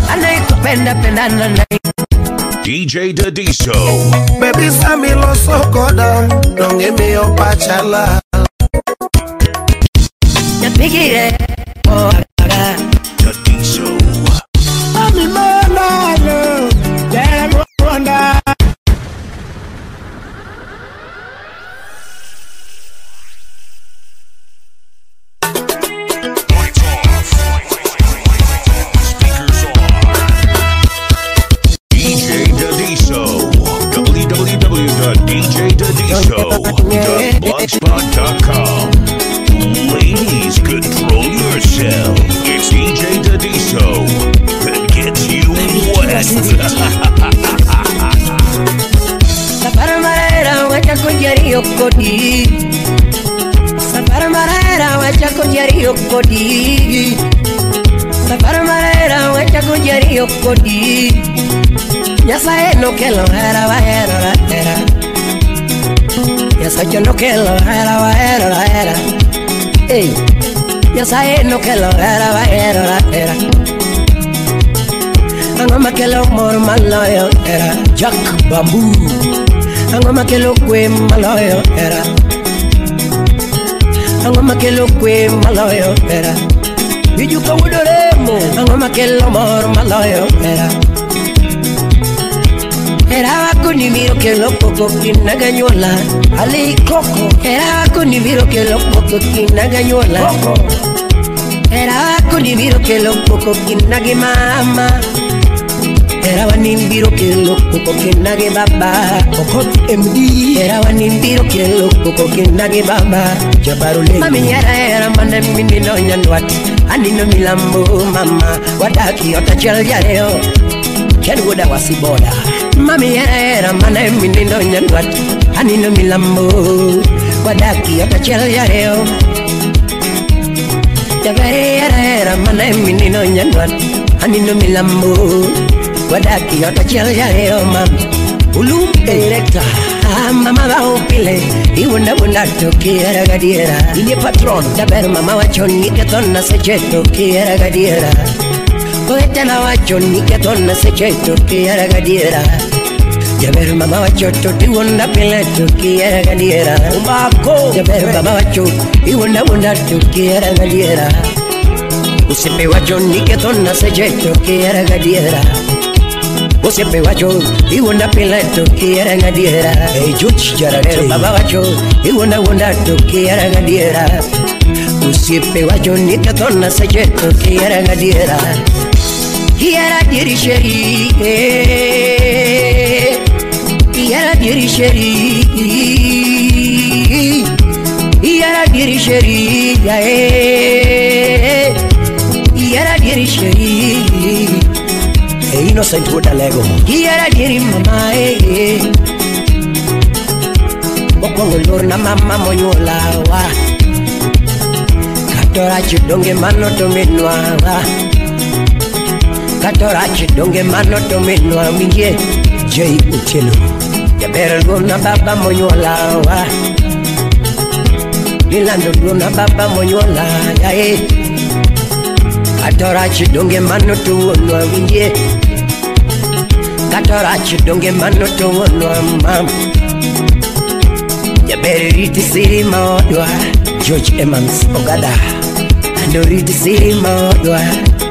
anayekupenda pendana naye. DJ Dadiso. Baby Sammy lo sokoda, donge me yo pachala. Yapigire, oh aga. Dadiso. Ami manalo, demo wanda. www.djdadiso.blogspot.com. Ladies, control yourself. It's DJ Dadiso that gets you wet. Safari marera wacha kujari okodi. Safari marera wacha kujari okodi. Safari marera wacha kujari okodi. Nyasaye no kelo hera wa hera hera. Nyasaye no kelo hera wa hera hera. Hey, Nyasaye no kelo hera wa hera hera. Angoma kelo mor maloyo hera. Jack Bamboo. Angoma kelo kwe maloyo hera. Angoma kelo kwe maloyo hera. Bijuka wudoremo. Angoma kelo mor maloyo hera. Era wako ni miro ke lopoko kinaganyola Ali Coco. Era wako ni miro ke lopoko kinaganyola Era wako ni miro ke lopoko kinagi mama. Era wani miro ke lopoko kinagi baba Kokot MD. Era wani miro ke lopoko kinagi baba Jabarule. Mami era mane mini no nyanwat Anino milambo mama Wadaki otachel jareo Kenwood wasiboda. Mami era mane minindo nyanwat Anino milambo Wadaki otachel yareo. Jabere era mane minindo nyanwat Anino milambo Wadaki otachel yareo mami. Ulum electa mama va upile Iwunda wunda tokiera gadiera. Ile patron Jabere mama wachoni ketona secheto kiera gadiera. Poeta wachoni ketona secheto kiera gadiera. Jaber mama wachoto tiwunda pileto kiera gadiera. Umbako Jaber mama wacho iwunda wunda kiera gadiera. Usipe wachoni ketona secheto kiera gadiera. Usipe wacho iwunda pileto kiera gadiera. Hey Juch Jaber mama wacho iwunda wunda kiera gadiera. Usipe wachoni ketona secheto kiera gadiera. Kiera diri sheri, kiera diri sheri, kiera diri sheri, kiera diri sheri. Innocent Wodalego. Kiera diri mama, Bokongo lorna mama monyola wa. Katora chidonge mano tomenwa wa. Katora chidonge mano tomenwa mingie. Jay Uchelo. Jabere luna baba monyola wa. Nilando luna baba monyola ya Katora chidonge mano tomenwa mingie. Katora chidonge mano tomenwa mam. Jabere riti siri maodwa. George Emmons Ogada. Ando riti siri maodwa.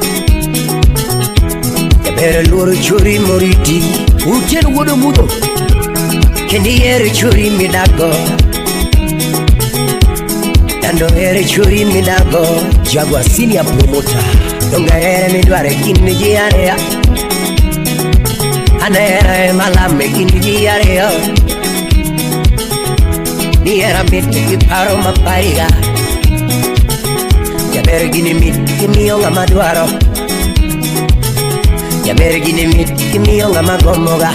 Jabere loro churi moriti. Uchelo wodo mudo. Kendi ere churi midago. Dando ere churi midago. Jagwa senior promoter. Donga ere midware kini jiarea. Ana ere malame kini jiarea. Ni era miti kiparo mapariga. Jabere gini miti kimionga maduaro. Jabere gini miti kimionga magomoga.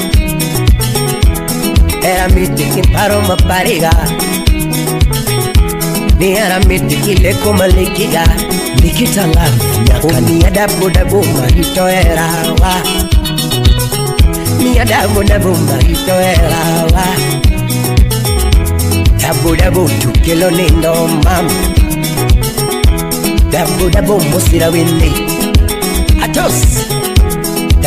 Era miti kiparo mapariga. Ni era miti kile kumalikiga. Nikita love Umi adabu dabuma hito era wa. Ni adabu dabuma hito era wa. Dabu dabu tukilo nindo mam. Dabu dabu musira windi. Atos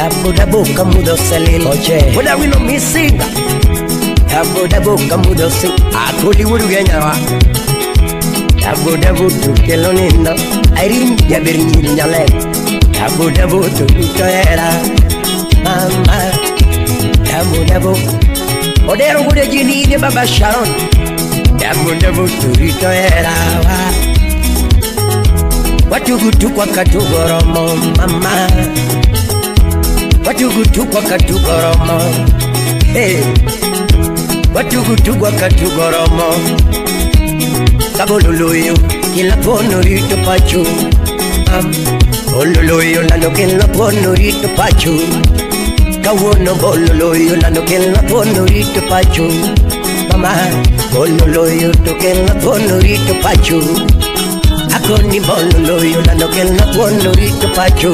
Dabu kamudo selil oche Wada wino missing Dabu kamudo sing Akuli wuru genyawa Dabu tukelo nindo Airin jabir nyiri nyale Dabu tukito era Mama Dabu Odero gude jini ni baba Sharon Dabu tukito era Watugutu kwa katugoromo mama Watugutu kwa katugoromo Hey Watugutu kwa katugoromo Kabololoyo kila pono rito pachu Bololoyo nano kila pono rito pachu Kawono bololoyo nano kila pono rito pachu Mama bololoyo to kila pono rito pachu Akoni bololoyo nano kila pono rito pachu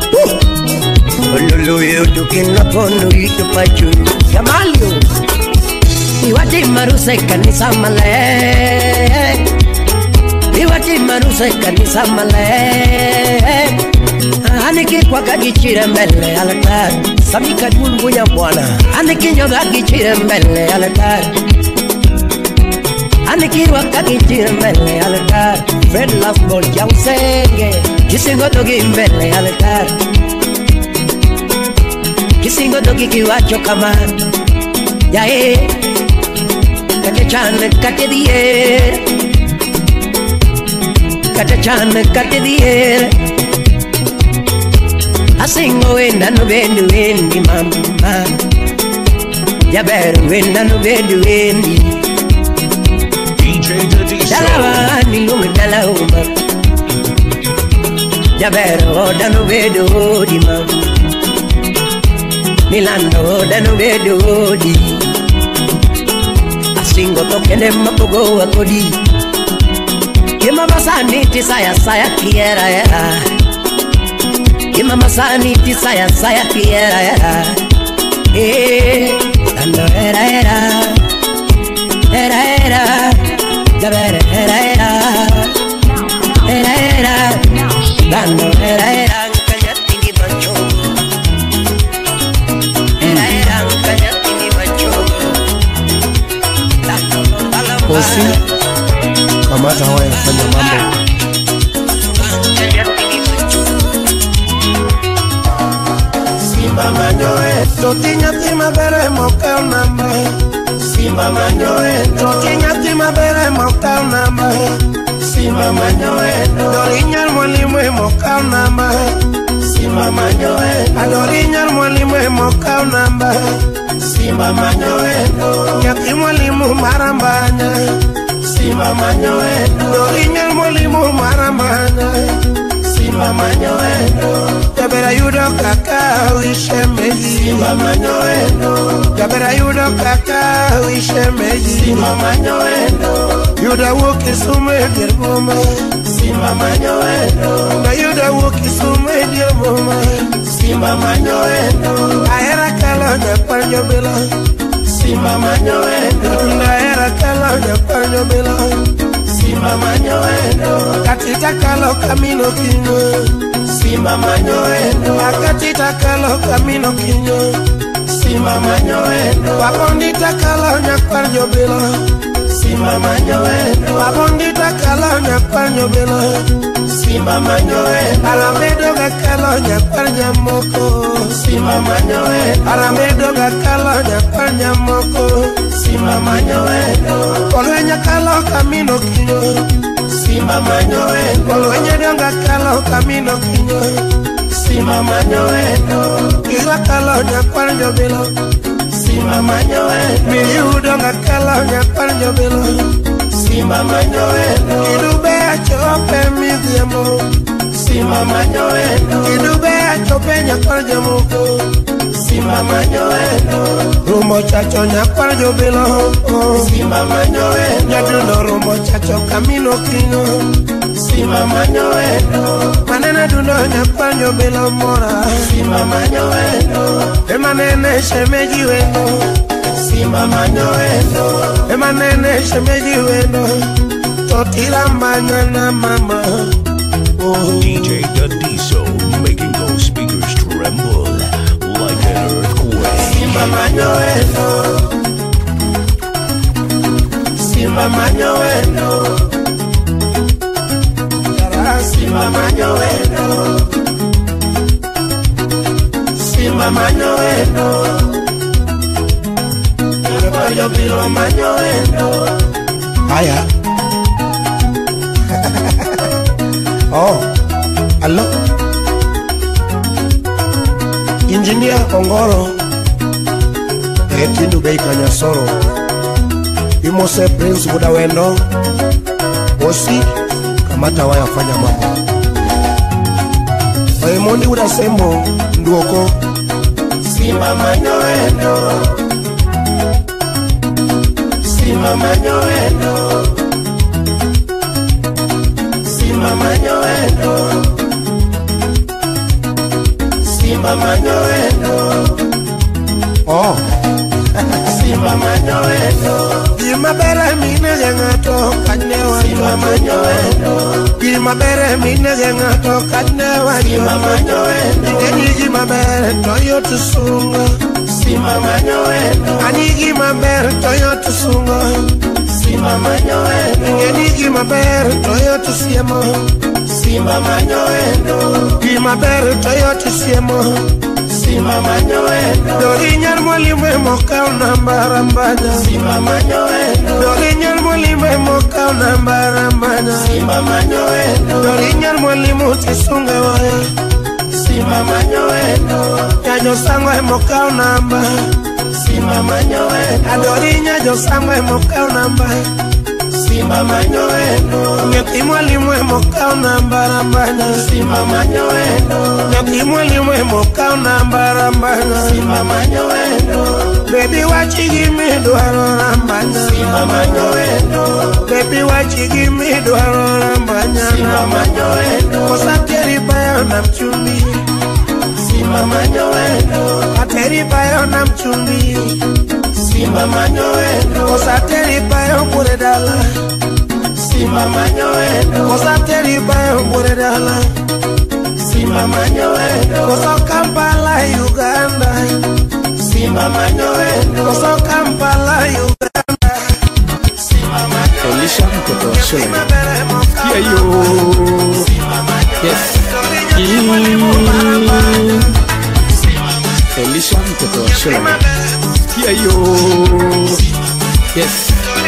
Bololoyo to kila pono rito pachu Yamalio Iwati maruse kanisa male Iwati maruse kanisa male Aniki kwa kagichire mbele altar Samika dungu ya bwana Aniki nyoga gichire mbele altar Aniki wa kagichire mbele altar Fred Love Ball ya usenge Kisingo dogi mbele altar Kisingo dogi kiwacho kama Yae Kate chan kate dier Kate chan kate dier Asingo wenda no bendu wendi mama Yaberu wenda no bendu wendi DJ Dadiso Dalawa ni lume dalauma Yaberu oda no bendu odi mama Milano oda no bendu odi Singo tokene mapogo wakodi Kima masani tisaya saya kiera era Kima masani tisaya saya kiera era Ando era Gabere era Dando era Kanyati ni bacho Era kanyati ni bacho Kosi kamata hawa yafanya mambo Simba manyoe Totinya tima bere moka unamba Simba manyoe Totinya tima bere moka unamba Simba manyoe Dorinya mwalimu moka unamba Simba manyoe Adorinya mwalimu moka unamba Simba manyoe Nyati mwalimu marambanya Simba manyoe Dorinya mwalimu marambanya Simba manyoe Jabera yudo kaka uishe meji Simba manyoe Jabera yudo kaka uishe meji Simba manyoe Yuda woki sume dirgoma Simba manyoe Na yuda woki sume dirgoma Simba manyoe Aera kala nyapanyo bila Simba manyoe Aera kala nyapanyo bila Simba manyoe Katita kalo kamino kinyo Simba manyoe Akatita kalo kamino kinyo Simba manyoe Wapondita kalo nyapanyo bila Simba manyoe Wapondita kalo nyapanyo bila Simba manyoe Alamedo gakalo nyapanyo moko Simba manyoe Alamedo gakalo nyapanyo moko Simba manyoe Kolwenya kalo kamino kinyo Simba manyoe Kolwenya donga kalo kamino kinyo Simba manyoe Kila kalo nyapanyo bila Simba manyoe Miyudonga kalo nyapanyo bila Simba manyoe Kidube achope miziamo Simba manyoe Kidube achope nyapanyo moko Simba manyoe Rumbo chacho nyapanyo bila Simba manyoe Nyaduno rumbo chacho kamino kinyo Simba manyoe Manene duno nyapanyo bila mora Simba manyoe Emanene shemeji weno Simba manyoe Emanene shemeji weno Totila manyana mama DJ Dadiso making those speakers tremble. manyo endo yo pilo manyo endo haya oh allo Engineer Ongoro Etindu bei Kanyasoro Imose Prince Buda Wendo Osi Kamata waya fanya mambo Waimondi Buda Sembo Nduoko Simba manyo endo Simba manyo endo Simba manyo endo Simba manyo endo oh Simba manyo endo Gima bere mine gengato kanewa Simba manyo endo Gima bere mine gengato kanewa Simba manyo endo Ngeni gima bere toyo tusunga Simba manyo endo Ani gima bere toyo tusunga Simba manyo endo Ngeni gima bere toyo tusiemo Simba manyo endo Gima bere toyo tusiemo Simba manyo endo Dorinyar molimwe moka unambarambanya Simba manyo endo Dorinyar molimwe moka unambarambanya Simba manyo endo Dorinyar molimu tisunge waya Simba manyo endo Nyanyo sangwe moka unamba Simba manyo endo Adorinya jo sangwe moka unamba Simba manyo endo Nyaki mwalimwe moka unambarambanya Simba manyo endo Nyaki mwalimwe moka unambarambanya Simba manyo endo Baby wachigimi duaro rambanya Simba manyo endo Baby wachigimi duaro rambanya Simba manyo endo Kosateri bayo na mchumbi Simba manyo endo Ateri bayo na mchumbi Simba manyo endo Kosateri bayo buredala Simba manyo endo Kosateri bayo buredala Simba manyo endo Koso Kampala Uganda Simba manyo endo Koso Kampala Uganda Simba manyo endo Elisha mtoto shule Kia yo Yes Elisha mtoto shule Kia yo Yes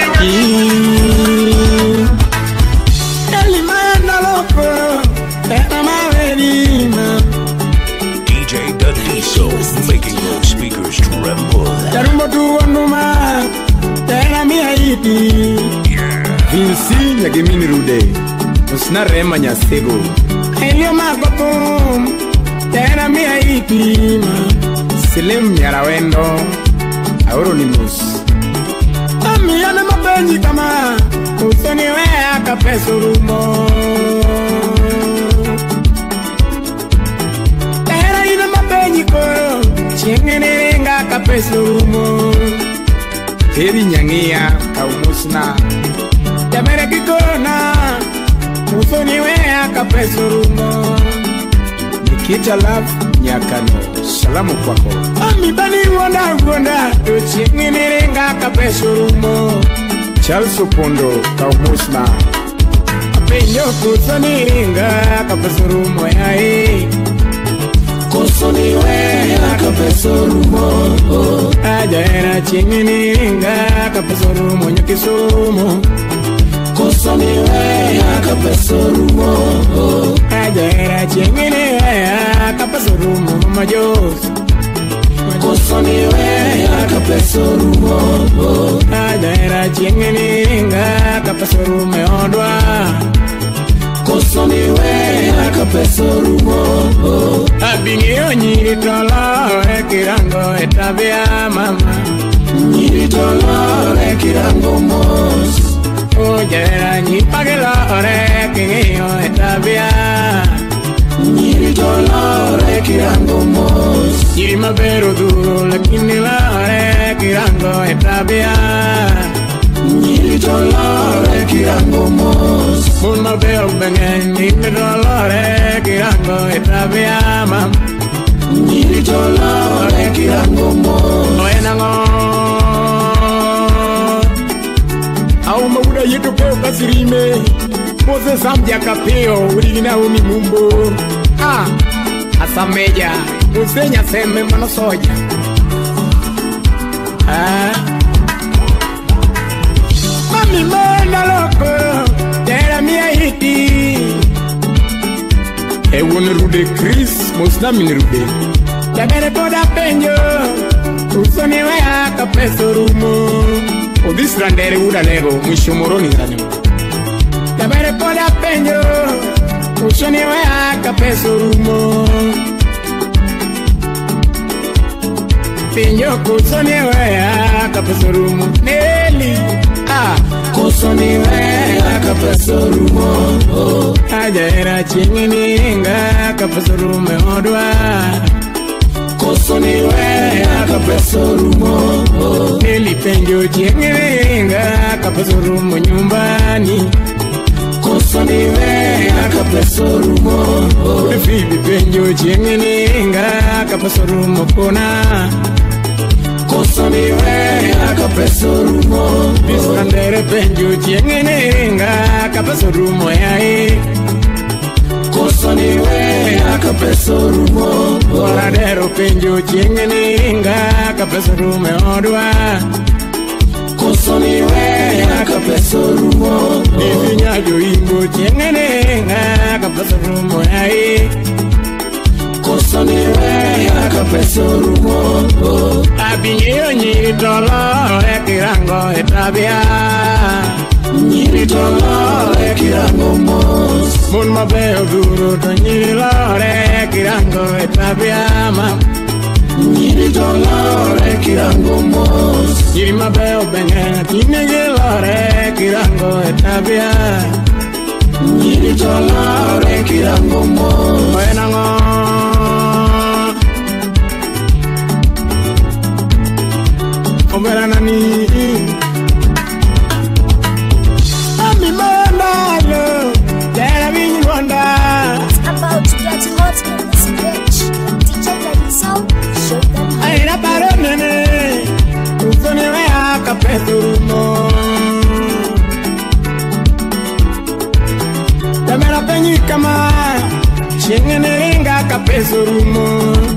Elimana loco DJ Dadiso making those speakers tremble. Darumbo tuwanuma Tena mihaiti Vinci nyagimini rude Usna rema nyasego Elio magotum Tena mihaiti Silim nyarawendo Auronimus Amiyane mapenji kama Usoniwea kapesurumo Tena ina mapenji koro Chengenerenga kapesurumo Heri nyangia kaumusna Jamere kikona Usoniwea kapesurumo Nikita love nyakano Salamu kwako Amibani wanda Chengenerenga kapesurumo Charles Opondo kaumusna Apenyo kusonirenga kapesurumo yae Kusoniwea kapesurumo Ajaera chengenerenga kapesurumo nyakisurumo Kusoniwea kapesurumo Ajaera chengenerenga kapesurumo mama Jos Kusoniwea kapesurumo Ajaera chengenerenga kapesurumo odwa Kusoniwea kapesurumo Abingio nyiri tolore kirango etabia mama Nyiri tolore kirango mos Ojera nyipagelore kingio etabia Nyiri tolore kirango mos Nyiri mabero duro lakini lore kirango etabia Nyiri tolore kirango mos Mun mabero bengen nyiri tolore kirango etabia mam Nyiri tolore kirango mos Oenango Au mabuda yetu peo kasirime Mose samdia kapeo urigina uni mumbo sameja usenya seme mano soja mami mona loko tera mia hiti e won rude Chris mosna min rude tabere poda penjo usoni we aka peso rumo odis randere uda lego mwisho moroni zani tabere poda penjo usoni we aka peso rumo penjo kusoni we aka peso rumo neli kusoni we aka peso rumo ajera chingini nga aka peso rumo odwa kusoni we aka peso rumo neli penjo chingini nga aka peso rumo nyumbani kusoni we aka peso rumo fibi penjo chingini nga aka peso rumo kona kusoni we aka peso rumo bisandere penjo chingini nga aka peso rumo yai kusoni we aka peso rumo oradero penjo chingini nga aka peso rumo odwa kusoni we aka peso rumo binya jo imbo chingini nga aka peso rumo yai kusoni we aka peso rumo abinyo nyiri tolo ekirango etabia nyiri tolo ekirango mos mon mabeo duro to nyiri lore ekirango etabia ma nyiri tolo ekirango mos nyiri mabeo benge tinege lore ekirango etabia nyiri tolo ekirango mos wenango Oberanani Ami Mondalo Tera Vinwanda It's about to get hot in this bitch. DJ Dadiso, show them how. Aina paronene Usone we aka pesurumo Tamera penyi kama Chingene ringa aka pesurumo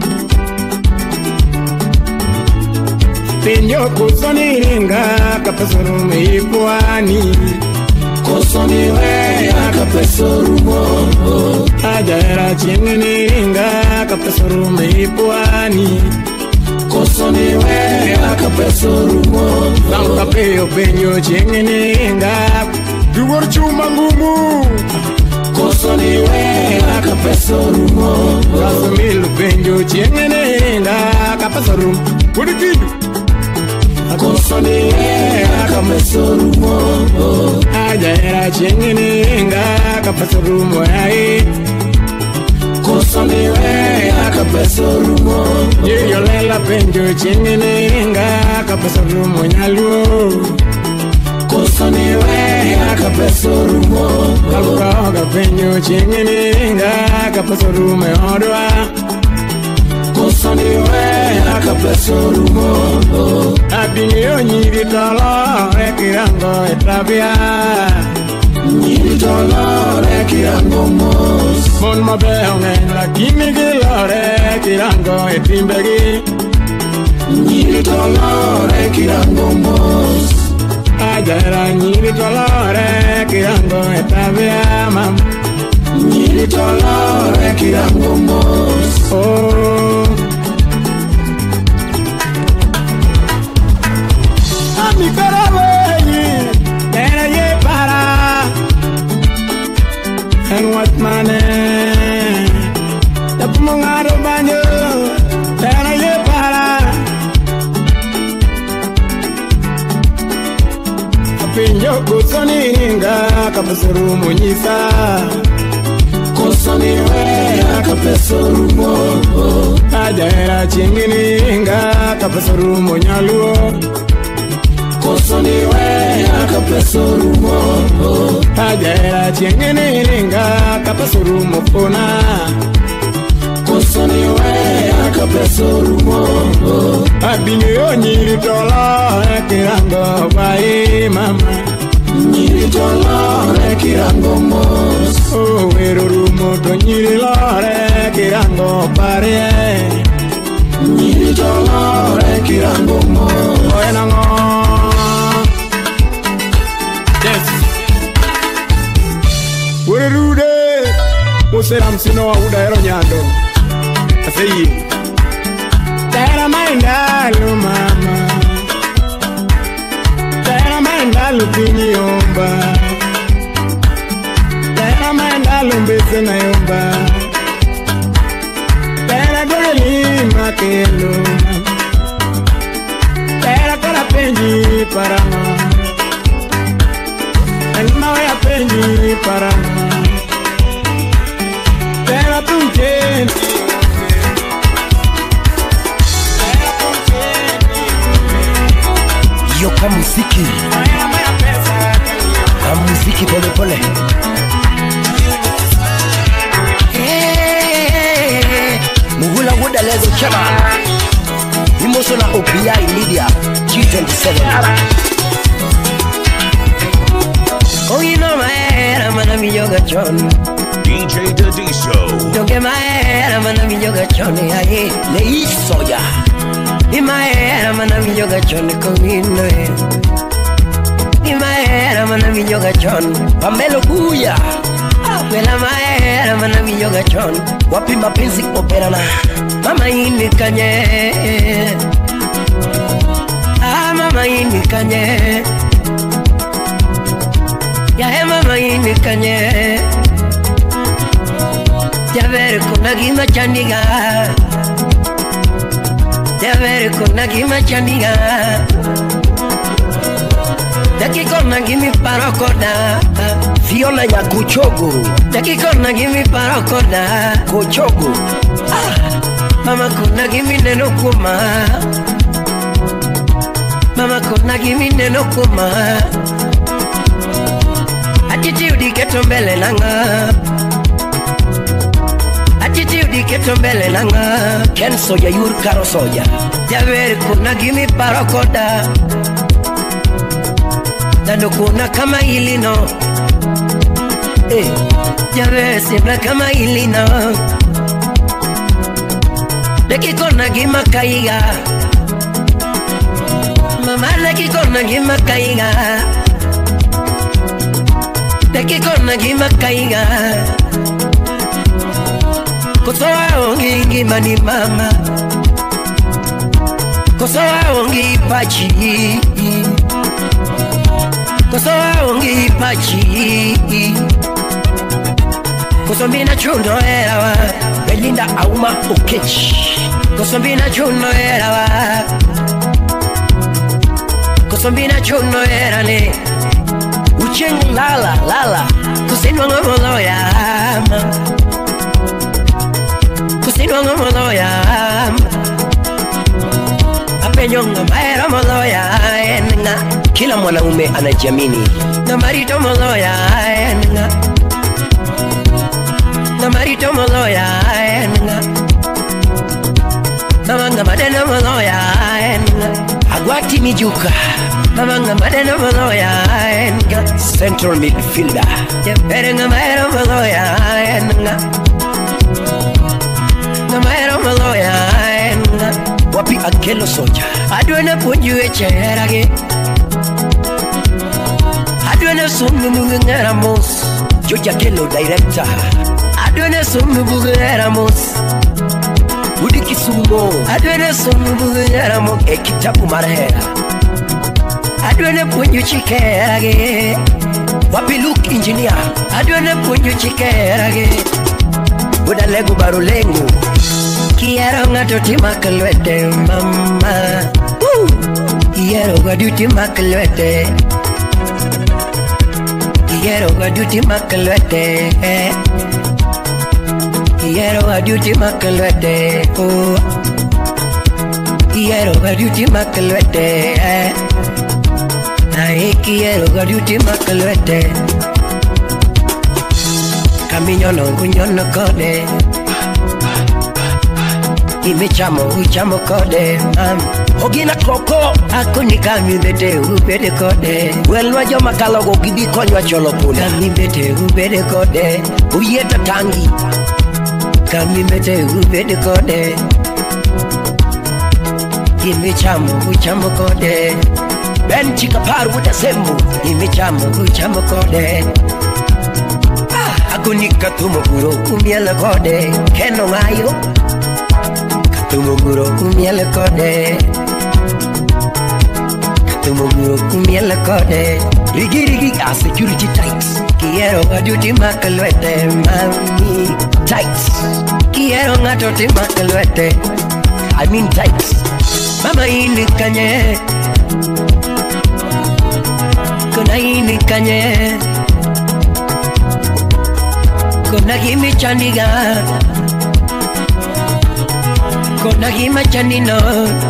Penyo kusoni ringa kapesorumo ipwani Kusoni we akapesorumo Ajara chingini ringa kapesorumo ipwani Kusoni we akapesorumo Lanka peyo penyo chingini ringa Duwar chuma ngumu Kusoni we akapesorumo Rasumilu penyo chingini ringa kapesorumo Kudikidu kusoni we aka peso rumo ajera chingini nga aka peso rumo ai kusoni we aka peso rumo yolela penjo chingini nga aka peso rumo nyaluo kusoni we aka peso rumo kaluka penjo chingini nga aka peso rumo odwa kusoni we aka peso rumo abinyo nyiri tolo ekirango etabia nyiri tolo ekirango mos mon mabeo ngen lakini gilore ekirango etimbegi nyiri tolo ekirango mos ajara nyiri tolo ekirango etabia mam nyiri tolo ekirango mos mi karaweyi tera ye para and what mane tapumongaro banyo tera ye para apinjo kusoni ringa kapesurumo nyisa kusoni we akapesurumo ajera chingini ringa kapesurumo nyaluo kusoni we aka peso rumo ajera chingini ringa kapeso rumo kona kusoni we aka peso rumo abinyo nyiri tolo ekirango bai mama nyiri tolo ekirango mos Oh, vero rumo to nyiri lore kirango pare. Nyiri to lore kirango mo. Oenango. Yes. Were rude. Museram sino uda ero nyando. Asei. Tera maindalo mama. Tera maindalo pini omba. Tera maindalo mbese na yomba. Tera gore lima kelo. Tera kora penji parama. Anima ya penji parama. Tera punchenti. Yo kamuziki. Kamuziki pole pole. Muhula wuda lezo chama. Imoso na OPI Media G27. Oh, you know my head, I'm gonna be yoga John. DJ Dadiso. Don't get my head, I'm gonna be yoga John. Aye, le soya. In my head, I'm gonna be yoga John. Come in. In my head, I'm gonna be yoga John. Pamelo Buya. Well, in my head, I'm gonna be yoga John. Wapi mapenzi operana. Mama ini kanye. Ah, mama ini kanye. Ya mama ini kanye. Ya ver kuna gima chandiga. Ya ver kuna gima chandiga. Daki kona gimi parokoda. Fiona ya Kuchogo. Daki kona gimi parokoda. Kuchogo. Mama kuna gimi neno kuma. Mama kuna gimi neno kuma. Attitude keto mbele nanga. Attitude keto mbele nanga. Ken soya yur karo soya. Javer kuna gimi parokoda. Dando kuna kama ilino. Javer sibla kama ilino. Deki kona gima kaiga. Mama deki kona gima kaiga. Deki kona gima kaiga. Kosoa ongi gima ni mama. Kosoa ongi pachi. Kosoa ongi pachi. Kosombina chundo erawa. Belinda Auma Okech. Kosombina chundo erawa. Kosombina chundo erane. Ucheng lala. Kusinwa ngomolo ya ama. Kusinwa ngomolo ya ama. Apenyonga maera molo ya enga. Kila mwanaume anajiamini. Na marito molo ya enga. Na marito molo ya enga. Na manga madena molo ya enga. Agwati Mijuka. Na manga madena molo ya enga. Central midfielder. Jeperenga maera molo ya enga. Na maera molo ya enga. Wapi Akelo Soja. Adwena punju echerage. Adwena sumnu mungera mos. Georgia Kelo director. Adwena sumnu mungera mos. Udi Kisumo. Adwena sumnu mungera mos. Ekitabu Marehera. Adwena punju chikerage. Wapi Luke engineer. Adwena punju chikerage. Buda lego barulengo. Quiero ngato timakalwete mama. Quiero gaduti makalwete. Quiero gaduti makalwete. Quiero gaduti makalwete. Quiero gaduti makalwete. Ay, quiero gaduti makalwete. Camino no kode. Imichamo uchamo kode Ogina koko Akuni kami bete ubede kode Welwa joma kalogo gibi konywa cholo pula Kami bete ubede kode Uyeta tangi Kami bete ubede kode Imichamo uchamo kode Ben chika paru uta sembu Imichamo uchamo kode Akuni katumo kuro umiele kode Keno ngayo Tumuguro kumiele kode Tumuguro kumiele kode Rigi rigi a security tights Quiero gaduti makalwete mami Tights Quiero gatoti makalwete I mean tights Mama ini kanye Kuna ini kanye Kuna gimi chandiga Kona gima chanino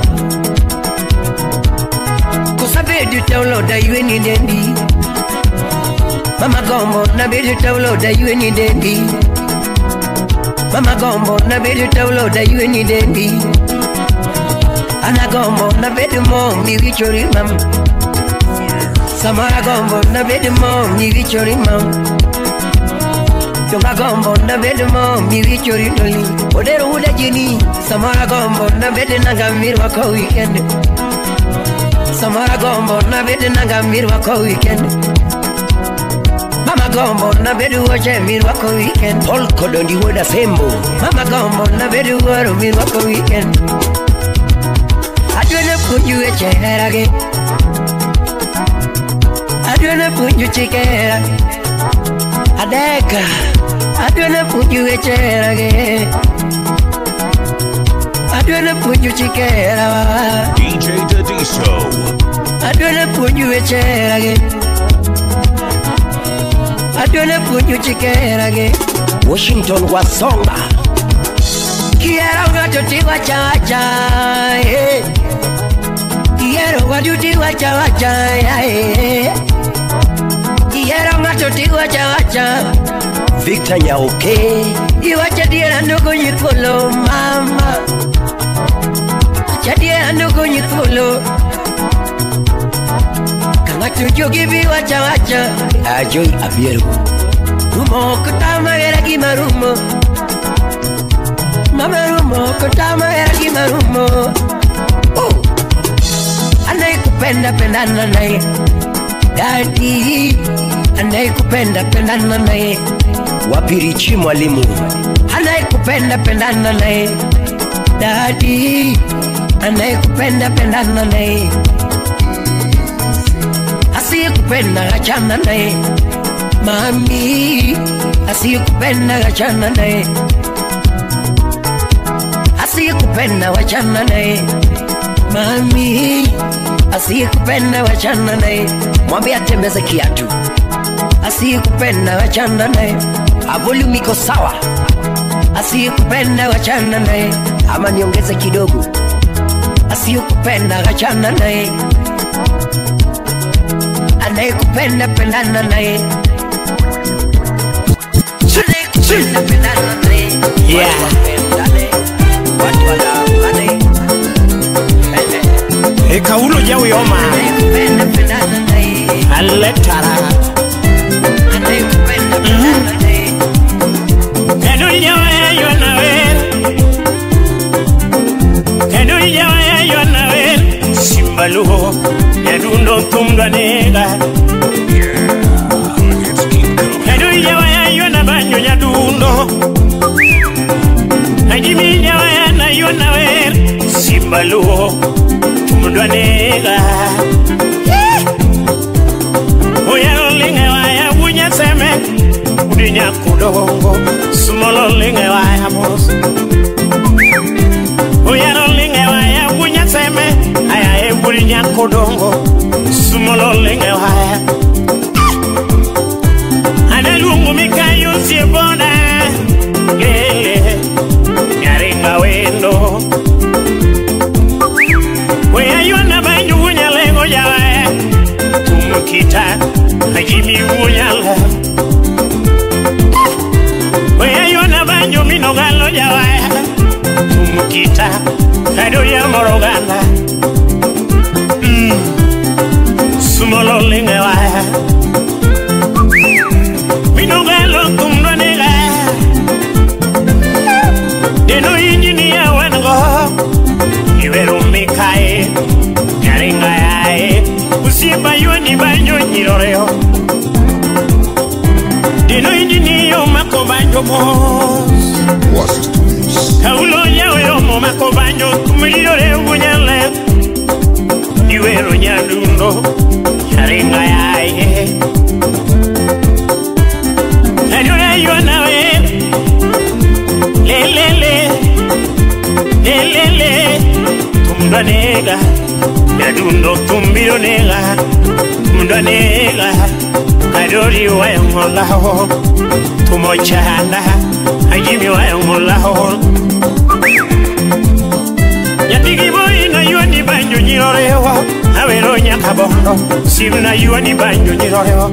Kosa bedu taulo da yue ni dendi Mama gombo na bedu taulo da yue ni dendi Mama gombo na bedu taulo da yue ni dendi Ana gombo na bedu mom ni wichori mam Samara gombo na bedu mom ni wichori mam Tunga gombo na bedu mom ni wichori doli Odero uda jini Samara gombo na bedu nanga mirwa kwa weekend Samara gombo na bedu nanga mirwa kwa weekend Mama gombo na bedu wache mirwa kwa weekend Polko dondi woda sembo Mama gombo na bedu waro mirwa kwa weekend Adwene punju echerage Adwene punju chikera Adeka Adwene punju echerage Adwene punju chikera DJ Dadiso. Adwene punju echerage Adwene punju chikera Washington wasonga Quiero gato wacha Quiero gato wacha Quiero gato wacha Victor Nyauke Iwacha diera ndogo nyikolo mama Chadiera ndogo nyikolo Kama tujogi bi wacha Ajoy abiero Rumo kutama era gimarumo Mama rumo kutama era gimarumo Anayekupenda pendana naye Daddy Anayekupenda pendana naye Wapirichi mwalimu Anayekupenda pendana naye Daddy Anayekupenda pendana naye Asiyekupenda achana naye Mami Asiyekupenda achana naye Asiyekupenda wachana naye Mami Asiyekupenda wachana naye Mwambie atembeze kiatu Asiyekupenda wachana naye Volume iko sawa Asiyekupenda wachana naye Ama niongeze kidogo Asiyekupenda wachana naye Anayekupenda pendana naye Anayekupenda pendana naye Yeah. Watu wala Kaulo jawi oma Anayekupenda pendana naye Aletara Anayekupenda pendana naye Kedunya waya yonawe Kedunya waya yonawe Simbaluho Yadundo tumdwa nega Kedunya waya yonabanyo yadundo Najiminya waya na yonawe Simbaluho Tumdwa nega Oya linge waya wunya seme Udinya kudongo Sumolo linge waya mos Oya linge waya wunya seme Aya udinya kudongo Sumolo linge waya Analungu mikayo siebona Lele Nyaringa wendo Oya yona banyu wunya lengo jawe Tumukita Najimi wunyala Oya yona banyu minogalo jawe Tumukita weta kado ya morogana sumolo lingewa minogalo kumdonega deno injinia wengo iweru mikae nyaringa yae usiba yuani banyo nyiroreo deno injinia makobanyo mos kaulo yawe mo makobanyo kumilore unyale iweru nyadundo nyaringa yae ayona yona we lelele tumdanega yadundo tumbionega tumdanega kadori wa ngolaho tumochanda ajimi wa ngolaho yatigi boy na yuani banjo nyirorewa awero nyakabondo sibna yuani banjo nyirorewa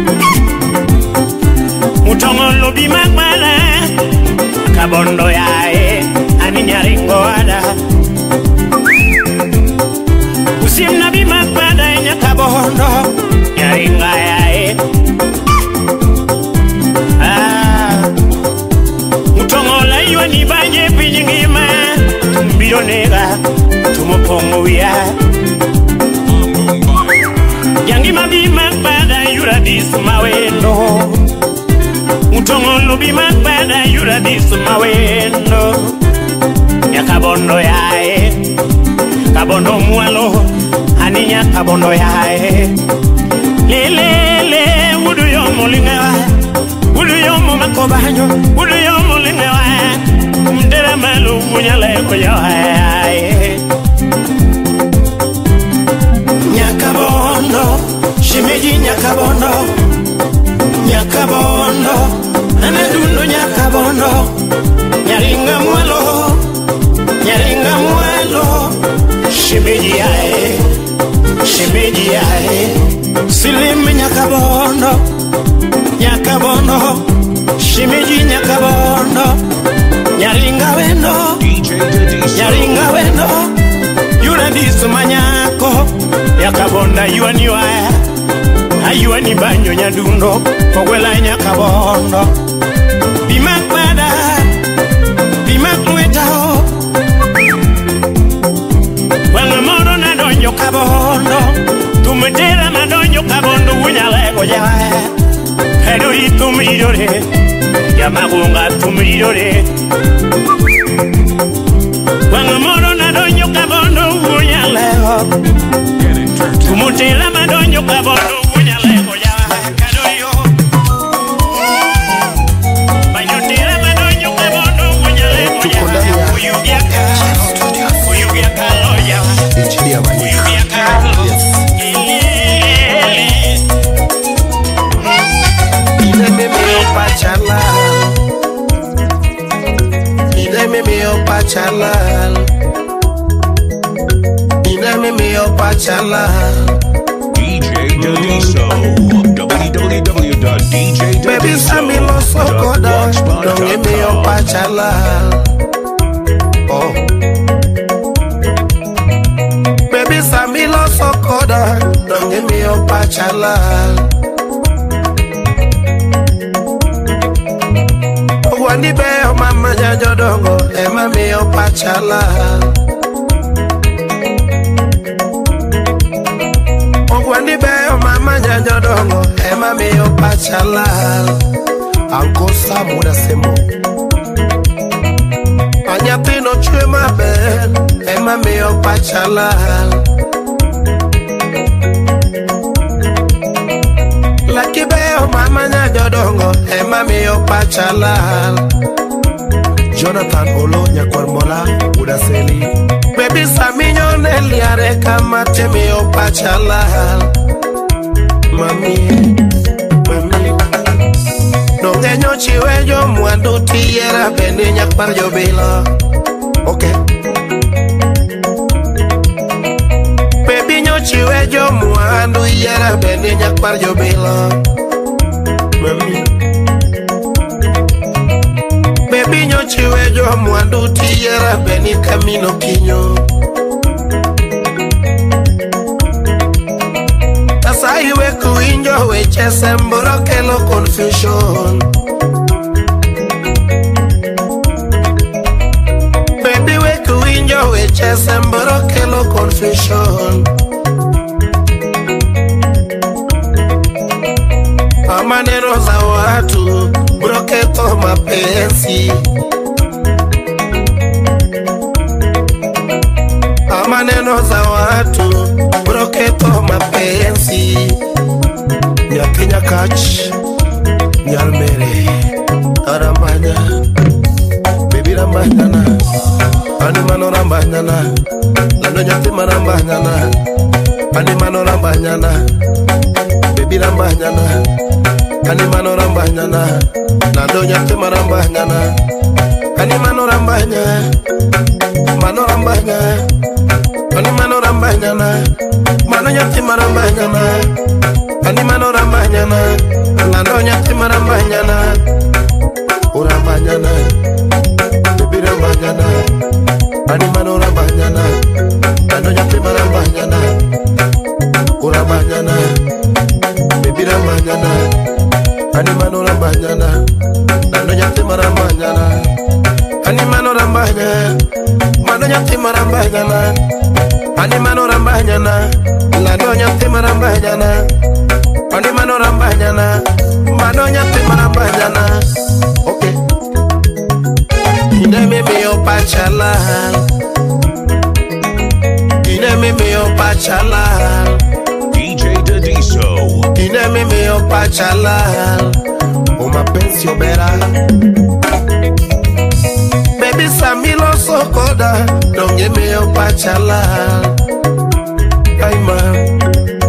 Mutongo bimakmana kabondo yae ani nyaringo ada usimna bimakmana nyakabondo nyaringa yae mutongo la yuani banje pinyingima tumbionega tumopongo ya yangima bimakmana yuradis mawendo Mutongo lubi makbada yura disu mawendo ya kabondo yae kabondo mwalo aninya kabondo yae lelele wudu yomo lingawa wudu yomo makobanyo wudu yomo lingawa mdera malu munyale ko yae nyakabondo shimeji nyakabondo nyakabondo anadundo nyakabondo nyaringa mwalo shimeji yae silim nyakabondo shimeji nyakabondo nyaringa wendo yura disu manyako yakabonda yuani waya ayuani banyo nyadundo kogwela nyakabondo bimakbada bimakwetao wangamoro na donyo kabondo tumetera na donyo kabondo unyalego yae edo itumirore yamagunga tumirore wangamoro na donyo kabondo unyalego tumetera na donyo kabondo unyalego yae kadoyo banyotera na donyo kabondo unyalego yae uyugiaka loya uyugiaka DJ Dadiso, www.djdadiso.blogspot.com. Baby Samilo Sokoda, don't give me your pachala. Oh. Baby Samilo Sokoda, don't give me your pachala. Wandi beo mama jodongo, ema mi yo pachala. Wandi beo mama jodongo, ema mi yo pachala. Anko Samuda Semo. Anyapino chwe mabe, ema mi yo pachala. Lucky beo mama jodongo, ema mi yo pachala. Jonathan Olo Nyakwarmola Udaseli. Baby Saminyo Neliare kama temi yo pachala. Mami Dongenyo chiwejo mwandu tiyera bende nyakwar jobila. Okay. Baby nyo chiwejo mwandu yera bende nyakwar jobila. Mami Baby nyo chiwejo mwandu tiyera tierra veni camino quiño. Asai we kuinjo we chesemboro que lo confusion. Baby we kuinjo we chesemboro que lo confusion. Maneno za watu broketo mapenzi, maneno za watu broketo mapenzi. Nyakinya kach nyalmere arambanya baby rambanya ani mano rambanya lano nyati marambanya ani mano rambanya baby rambanya ani mano rambanya lano nyati marambanya ani mano rambanya ani mano rambanya mano nyati marambanya ani mano rambanya lano nyati marambanya urambanya baby rambanya ani mano rambanya lano nyati marambanya urambanya baby rambanya ani mano rambanya lano nyati marambanya ani mano rambanya mano nyati marambanya ani mano rambanya lano nyati marambanya ani mano rambanya mano nyati marambanya. Okay, ine me yo pachala, ine me yo pachala, DJ Dadiso. ine me yo pachala, o mapenzi obera. Baby Samilo Sokoda, don't give me your pachala. Ay man,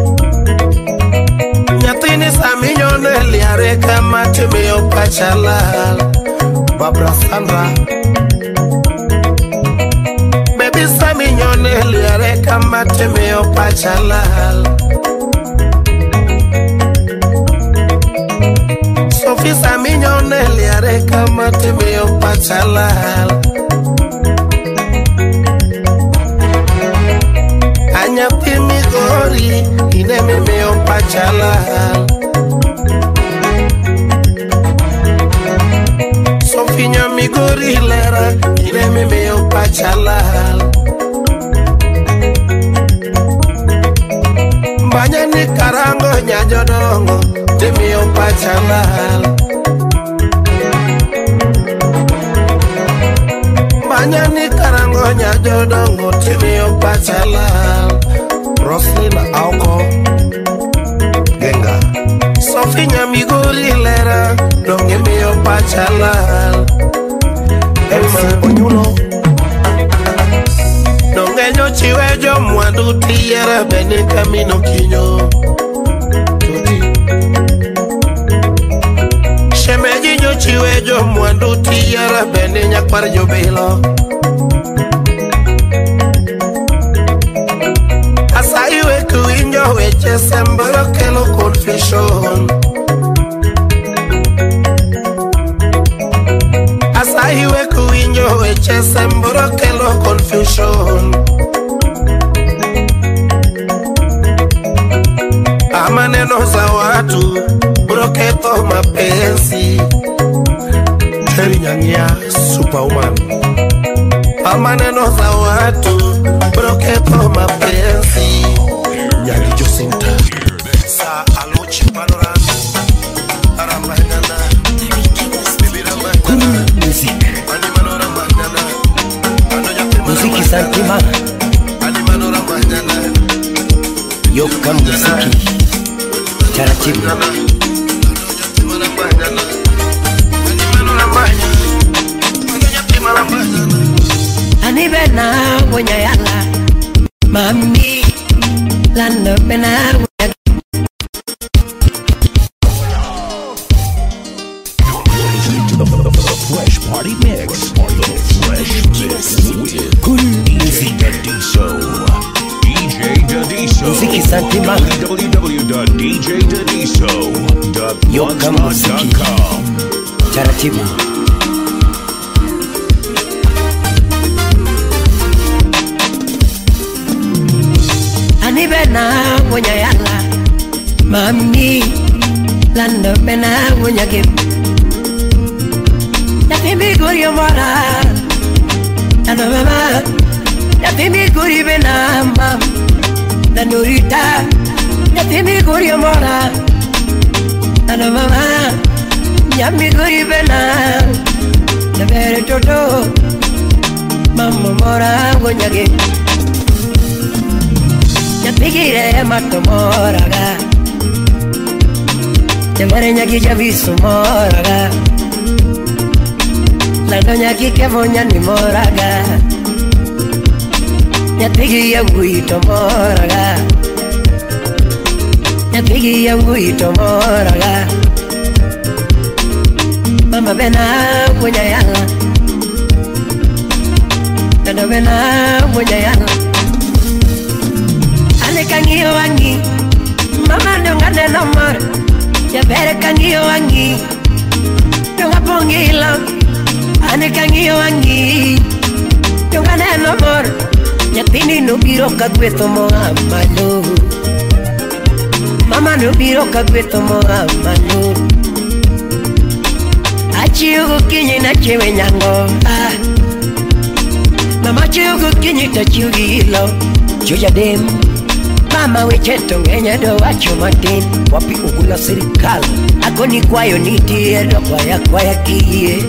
nyatini Saminyo neliare kama timi yo pachala. Barbara Sandra, baby Saminyo neliare kama timi yo pachala. Sophie Saminyo neliare kama timi yo pachala. Anyapti migori ine me yo pachala. Sophie nya migori lera ine me yo pachala. Mbanya ni karango nya jodongo timi yo pachala. Mbanya ni karango nya jodongo timi yo pachala. Roslina Auko Genga Sophie nya migori lera donge me yo pachala. Emma Onyulo donge nyo chiwejo mwandu tierra bene camino quiño. Shemeji nyo chiwejo mwandu tierra bene nyakwar jobelo. Asai we kuinjo we chesemboro que lo confusion. Asai we kuinjo we chesemboro que lo confusion. Maneno za watu broketo mapenzi. Cherry Nyang'ia Superwoman. Maneno za watu broketo mapenzi. Nyagi Josinta Sa Alochi Panoran Arambanyana Bibi Rambanyana Animano Rambanyana Muziki Santima Animano Rambanyana Yoka muziki taratibu. Anibena wonya yala mami lando bena wonya. The Fresh Party Mix. The Fresh Mix with DJ Dadiso. DJ Dadiso. Muziki Santima www.djdadiso.com. taratibu. bena wonya yala mami lando bena wonya gem Yafimi guri mora ano mama Yafimi guri bena mam Nanurita Yafimi guri mora ano mama Yami guri bena Nabere toto Mama mora wonya gem Yapigire matomoraga Temere nyaki javisu moraga Lando nyaki kevonya ni moraga Yapigi yangu ito moraga Yapigi yangu ito moraga Mama bena kwenye yala Lando bena kwenye yala Kangiyo wangi Mama ndungane nomor Ya bere kangiyo wangi Dunga pongila Ane kangiyo wangi Dungane nomor Ya tini nubiro kagweto moa malo Mama nubiro kagweto moa malo Achi ugu kinyi na chewe nyango Mama chi ugu kinyi ta chugi ilo Chuja dem Mama wecheto ngenya do wacho matin Wapi ugula serikali Ako ni kwayo nitie do kwaya kiye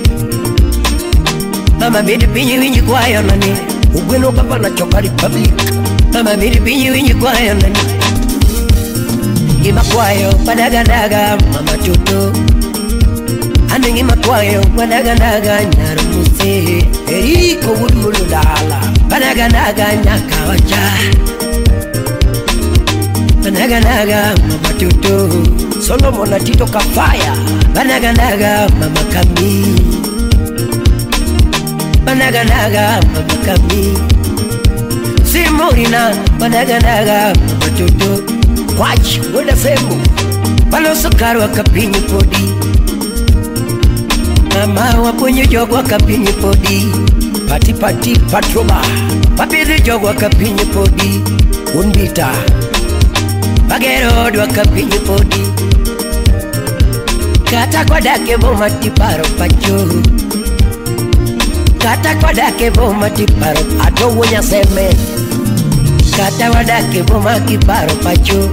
Mama bidi pinyi winji kwayo nani Ugweno baba na choka republic Mama bidi pinyi winji kwayo nani Ngima kwayo padagadaga mama tuto Ane ngima kwayo padagadaga nyarumuse Eriko wudmulu dala Padagadaga nyaka wacha Banaganaga mama tuto Solomon na Tito Kafaya Banaganaga mama kami Banaganaga mama kami Simorina Banaganaga mama tuto Kwachi wada semu Palo sukaro wakapinyi podi Mama wapunyu jogu wakapinyi podi Pati patroba Papizi jogu wakapinyi podi Unbita Bagero dwa kapinyi podi Kata kwa dake boma tiparo pacho Kata kwa dake boma tiparo Ato wonya seme Kata kwa dake boma kiparo pacho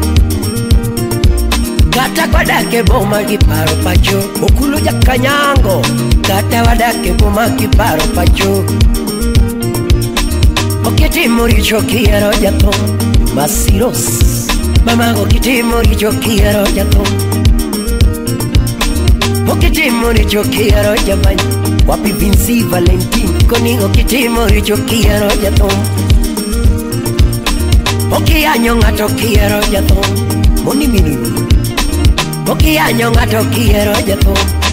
Kata kwa dake boma kiparo pacho Ukulu ya kanyango Kata kwa dake boma kiparo pacho Oketi muricho kiero jato Masiros Mama okitimo richokia roja to Okitimo richokia roja bany Wapi Vinci Valentin Koni okitimo richokia roja to Okianyo ngato kia roja to Moni minu Okianyo ngato kia roja to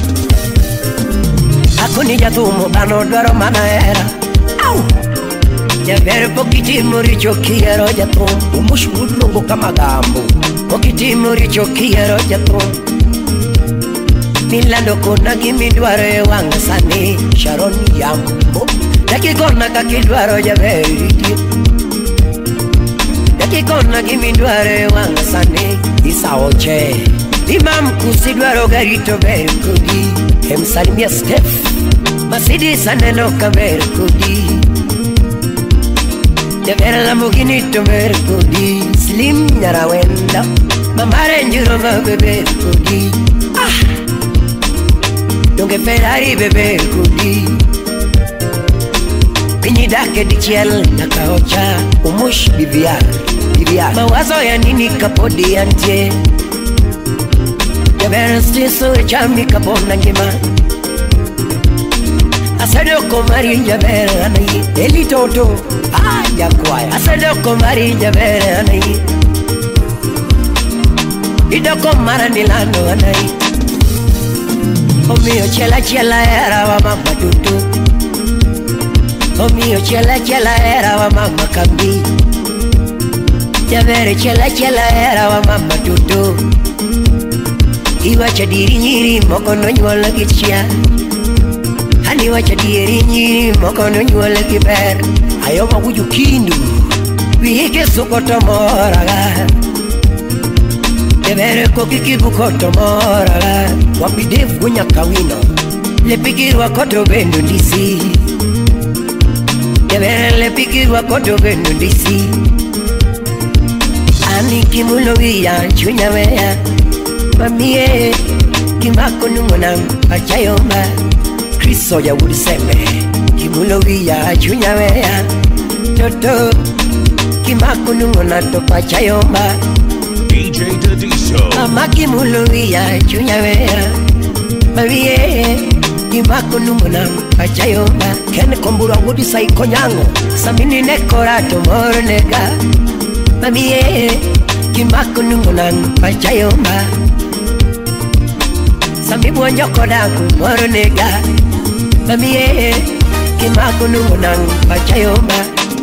Akoni jatumo bano dwaro mana era Au Jabere pokitimo richokia roja to Umush mudlongo kama gambo Pokitimo richokia roja to Milando kona kimidware wanga sani Sharon yambo Daki kona kakidwaro jabere Daki kona kimidware wanga sani Isa oche Imam kusidwaro garito bere kudi Emsalimia Steph Masidi saneno kabere kudi Jabera Lamborghini to Mercodi Slim Yarawenda Mamare Njurova bebe Kodi Donge Ferrari bebe Kodi Pinyi dake di chiel Nakaocha Umush Biviar Mawazo ya nini kapodi ante Jabera stiso echami kapona ngima Asado komari Jabera anayi Eli toto Jakwaya Asadoko mari jabere anai Idoko mara nilano anai Omio chela era wa mama tutu Omio chela era wa mama kambi Jabere chela era wa mama tutu Iwa chadiri nyiri moko no nyuola kichia Hani wa chadiri nyiri moko no nyuola kiber Ayoma wuju kindu Wige sokoto moraga Devere kokiki bukoto moraga Wapide funya kawino Lepiki wakoto bendo ndisi Devere lepiki wakoto bendo ndisi Ani kimulo wia chunya wea Mamie Kimako nungonam pachayomba Kristo ya udiseme Kimulo wia chunya wea Toto Kimako nungona to pachayomba DJ Dadiso. Mama kimulo wia chunya wea Mamie Kimako nungona pachayomba Kene kombura udisa ikonyango Samini nekora tomoro nega Mamie Kimako nungona pachayomba Sami buonjo kodaku moro nega Mamie Kimako nungona pachayomba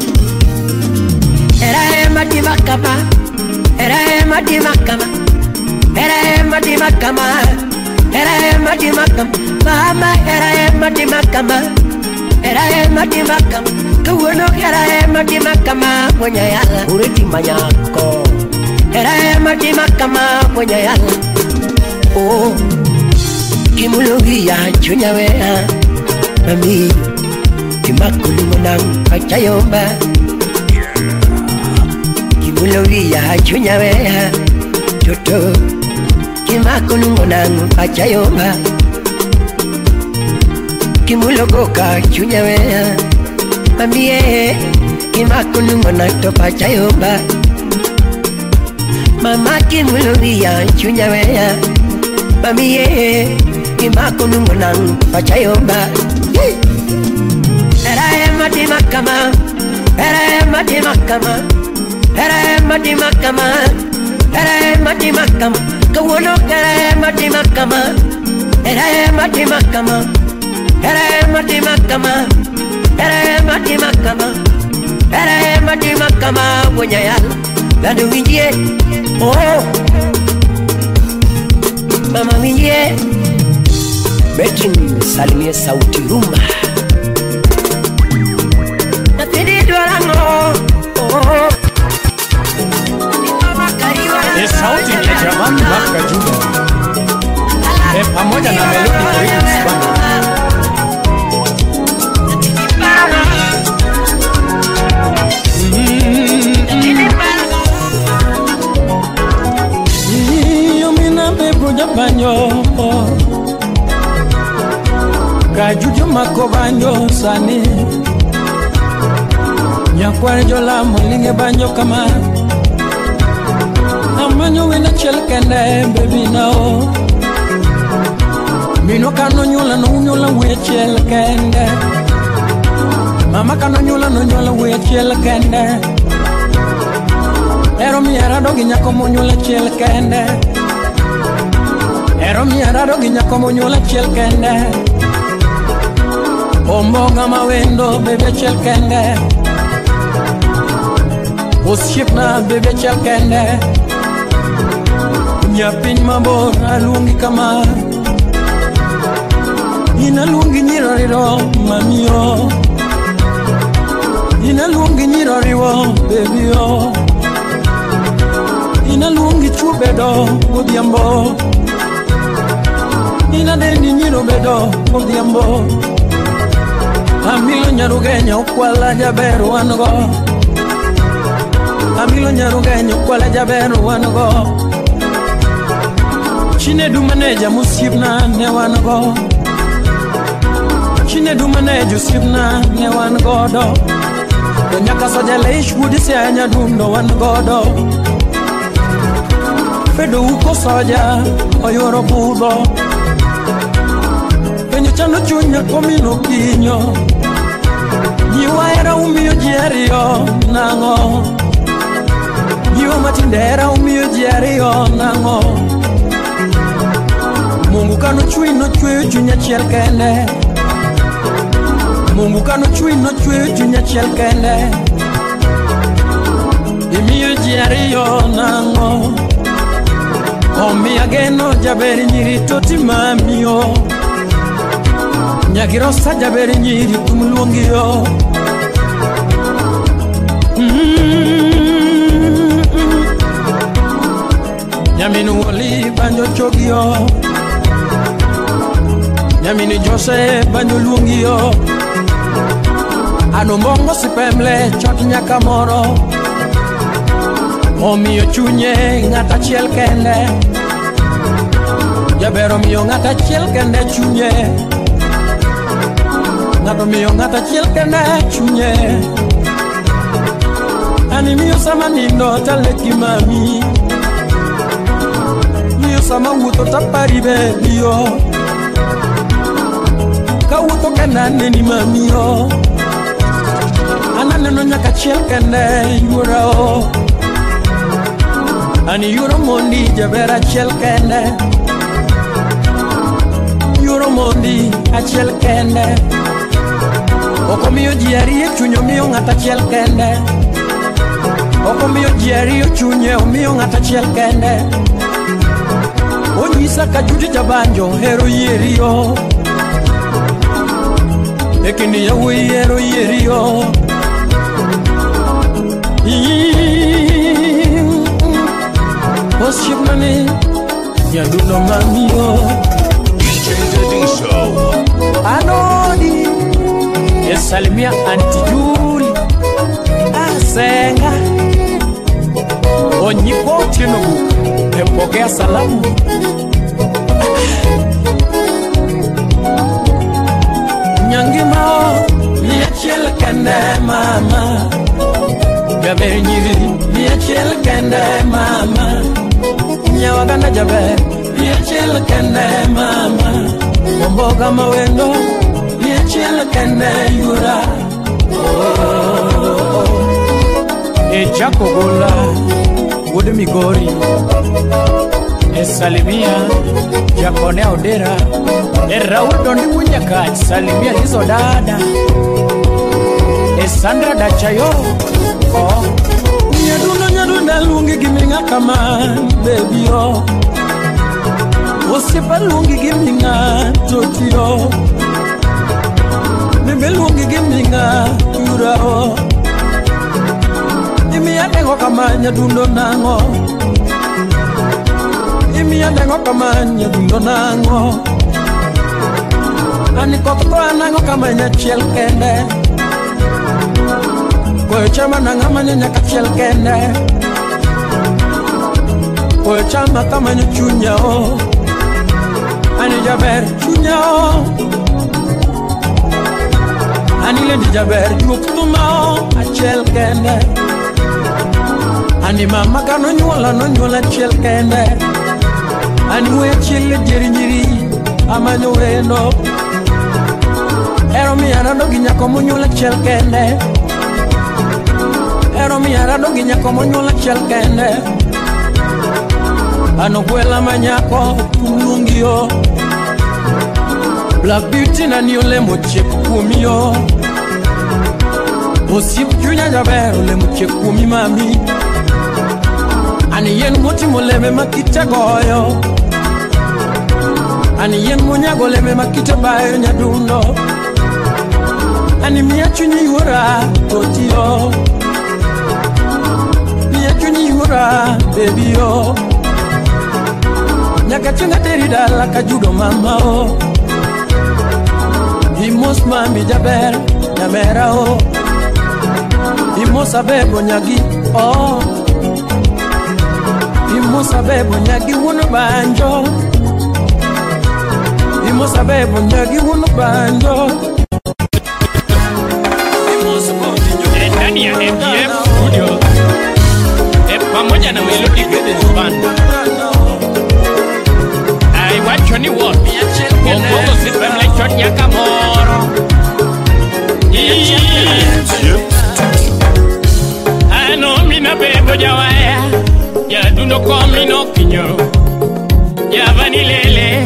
Era madima kama Era madima kama Era madima kama Era madima kama Mama era madima kama Era madima kama Kuwono era madima kama Mwenye yala uriti manyako Era madima kama Mwenye yala Oh Kimulo wia chunya wea Mami Kimako nungona pachayomba Kimulo wia chunya wea Toto Kimako nungona pachayomba Kimulo goka chunya wea Mamie Kimako nungona to pachayomba Mama kimulo wia chunya wea Mamie Kimako nungona pachayomba Era madima kama Era madima kama Era madima kama Era madima kama Kawono era madima kama Era madima kama Era madima kama Era madima kama Era madima kama Wonya yala Lado winjie Oh Mama winjie Betin salimie sauti rumba Natidi dwarango Oh sauti ya jamani Maka Juba pamoja na melodi karibu Spana Yomina bebo jabanyo Kajuju mako banyo sani Nyakware jola molinge banyo kama Amanyo wena chelkende baby now Mino kano nyola no nyola we chelkende Mama kano nyola no nyola we chelkende Ero mi era dogi nyako mo nyola chelkende Ero mi era dogi nyako mo nyola chelkende Ombonga mawendo bebe chelkende Ushipna bebe chelkende Nyapin mabor alungi kama Inalungi nyiroriro mamio Inalungi nyiroriro bebio Inalungi chubedo odhiambo Inadeni nyirobedo odhiambo Amilo nyarugenya ukwala jaberu ango Amilo nyarugenya ukwala jaberu ango Chine du maneja musibna ne wango Chine du maneja musibna ne wango do Nyaka soja leish wudi se anya dundo wango do Fedo uko soja oyoro budo Penyo chano chunya komino kinyo Nyiwa era umio jerio nango Nyiwa matindera umio jerio nango Mungu kano chui no chwe chunya chiel kende Mungu kano chui no chwe chunya chiel kende Imio jerio nango Omi ageno jaberi nyiri toti mamio Nyagirosa jaberi nyiri tumulungio chogio Nyamini Jose banyo luongio Ano mongo sipemle chot nyaka moro Omiyo chunye ngata chiel kende Jabero miyo ngata chiel kende chunye Ngato miyo ngata chiel kende chunye Ani miyo sama nindo taleki mami Miyo sama wuto tapari bebiyo Ka wuto kenane ni mamiyo Ananeno nyaka chiel kende yura o Ani yura mondi jabera chiel kende Yura mondi a chiel kende Oko miyo jiari chunyo miyo ngata chiel kende Oko miyo jiari chunye miyo ngata chiel kende Onyisa kajuti jabanjo hero yerio Ekini yawe hero yerio Oshipnani Yaduno mamiyo DJ Dadiso Anodi Yesalimia Auntie Julie Asenga Onyiko Tinobu Epokea salamu Nyangimao Niachel kende mama Jaber nyiri Niachel kende mama Nyawaganda jaber Niachel kende mama Momboga mawendo Niachel kende yura Echako gola Wode Migori Salimia Jakone Odera Raul Dondi Munyaka Salimia hizo dada Sandra Dachayo Nyaduna lungi giminga kama baby yo Osipa lungi giminga totio Mime lungi giminga yurao Imi yadengo kama nyadundo nango Imi yadengo kama nyadundo nango Ani kokwa nango kama nyachiel kende Kwe chama nangama nyaka chiel kende Kwe chama kama nyachunya o Ani jaber chunya o Ani lendi jaber juktuma o Achiel kende Ani mama ka no nyuola chiel kende Ani we chiel jeri nyiri amanyo wendo Ero mi arado ginyako munyuola chiel kende Ero mi arado ginyako munyuola chiel kende Ano kwela manyako tulungio Black Beauty na niole moche kumio Osip junya jaber ole moche kumi mami Ani yen moti moleme makita goyo Ani yen munyago leme makita bayo nyadundo Ani miachunyi yura totio Miachunyi yura baby yo Nyaka chunga terida la kajudo mama o Himos mami jaber nyamera o Himos abebo nyagi o Himos abebo nyagi wunu banjo Himos abebo nyagi wunu banjo Ndani ya MDF Studio pamoja na Melody Gardens Band Aiwachoni wote Bongo sipemle chot nyaka moro Ano mina bebo jawaya Ya duno komi no kinyo Ya vanilele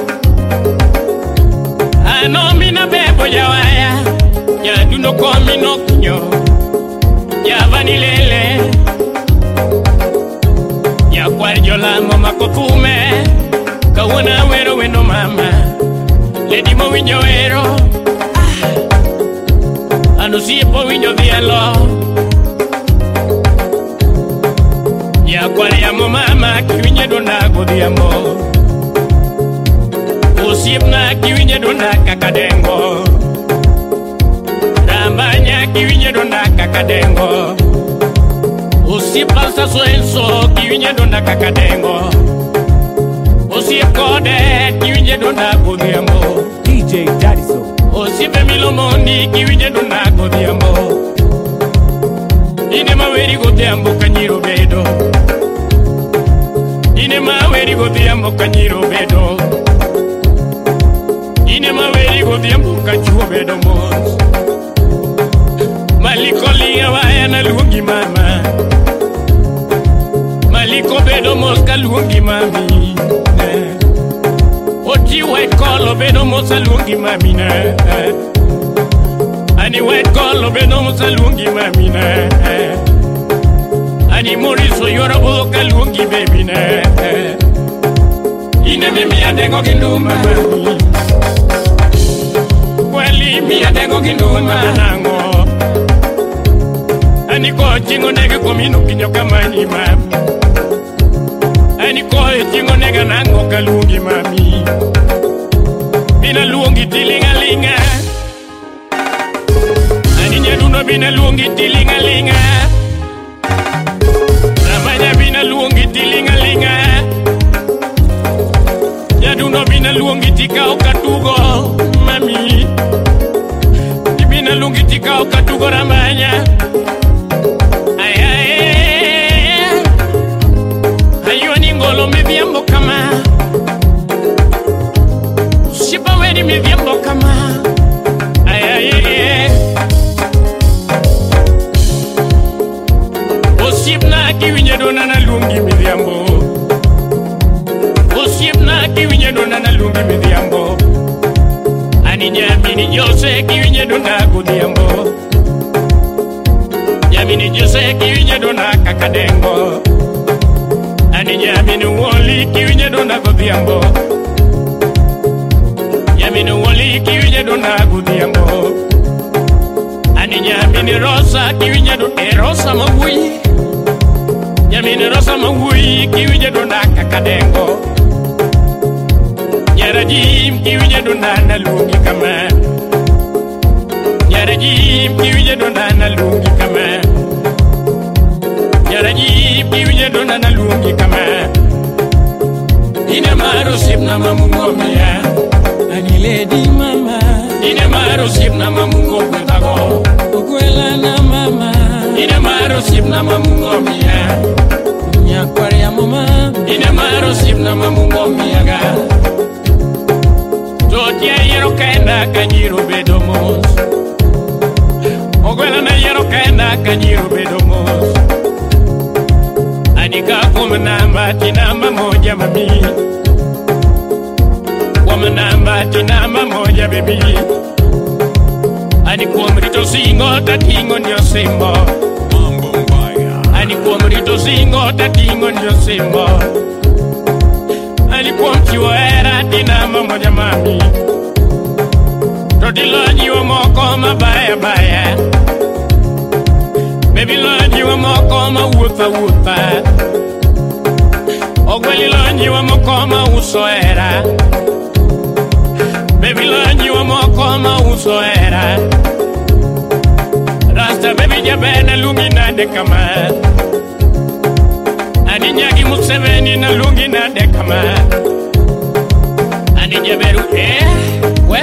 Ano mina bebo jawaya Ya duno komi no kinyo Ya vanilele Ya kwarjola mama kokume Kawana wero weno mama Lady mo winyo wero Ano sipo winyo dielo Ya kwari amo mama Kiwinye donago diamo kakadengo Usipalsa suenso kiwinye donda kakadengo Usipkode kiwinye donda kodhiambo DJ Dadiso. Usipe milomondi kiwinye donda kodhiambo Ine maweri godhiambo kanyiro bedo Ine maweri godhiambo kanyiro bedo Ine maweri godhiambo kachuo bedo mos Maliko liya waya na luongi mama Maliko bedo mos ka luongi mami Oti white collar bedo mos ka luongi mami Ani white collar bedo mos ka luongi mami Ani moriso yora bodo ka luongi baby Ine mimi adengo kinduma mami Kweli mi adengo kinduma nango Ani ko chingo nega komino kinyo kamani mami Ani ko chingo nega nango kalungi mami Bina luongi tilingalinga Ani nyaduno bina luongi tilingalinga Ramanya bina luongi tilingalinga Nyaduno bina luongi tikao katugo mami Bina luongi tikao katugo ramanya Ngolo me viembo kama Shiba weni me viembo kama Osibna kiwinye dona na lungi me viembo Osibna kiwinye dona na lungi me viembo Ani nyamini jose kiwinye dona kudiembo Nyamini jose kiwinye dona kakadengo Ani nyamini woli kiwinye dona godhiambo Nyamini woli kiwinye dona godhiambo Ani nyamini rosa kiwinye dona rosa mawui Nyamini rosa mawui kiwinye dona kakadengo Nyarajim kiwinye dona nalungi kama Nyarajim kiwinye dona nalungi kama Yaraji biwinye dona na lungi kama Ine maro sipna mamungomia Ani lady mama Ine maro sipna mamungomitago Ukwela na mama Ine maro sipna mamungomia Nyakwari ya mama Ine maro sipna mamungomia ga Totia yero kaenda kanyiro bedomos Ukwela na yero kaenda kanyiro bedomos Anika kumanamba tinamba moja mami Kumanamba tinamba moja baby Anikuwa mrito singo tatingo nyo simbo Anikuwa mrito singo tatingo nyo simbo Anikuwa mchiwera tinamba moja mami Totilo jiwa moko mabaya baya Baby lonji wa mokoma wuta wuta Ogweli lonji wa mokoma usoera Baby lonji wa mokoma usoera Rasta baby jabena lungi nade kama Ani nyagi Museveni na lungi nade kama Ani jaberu we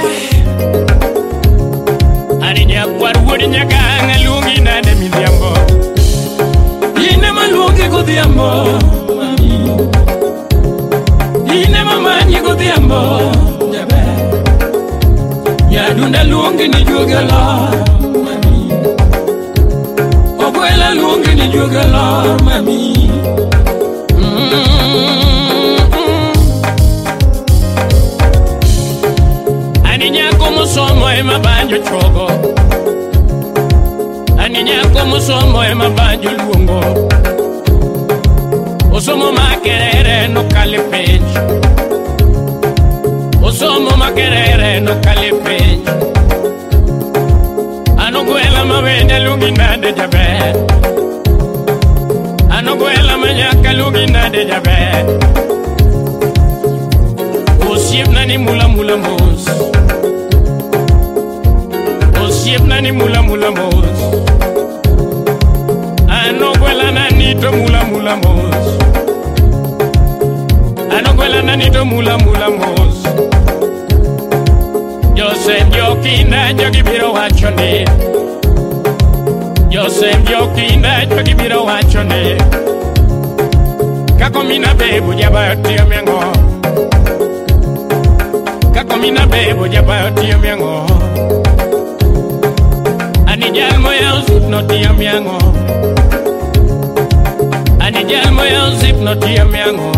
Ani nyakwaru wudi nyaganga lungi nade midhiambo Ine malungi godhiambo mami Ine mamanyi godhiambo jabe Yadunda lungi ni jugala mami Okwela lungi ni jugala mami Ani nyako musomo ema banjo chogo Ani nyako musomo ema banjo luongo Osomo makerere no kale page Osomo makerere no kale page Anoguela mawende lungi nade jabe Anoguela manyaka lungi nade jabe Osib nani mula mula mos Osib nani mula mula mos nanito mula mula mos. Anokwela nanito mula mula mos. Joseph Jokinda jogibiro wachone. Joseph Jokinda jogibiro wachone. Kako mina bebu jaba tiyo miango. Kako mina bebu jaba tiyo miango. Ani jalmo ya uzip no tiyo miango. Ani jalmo ya uzip no tiyo miango.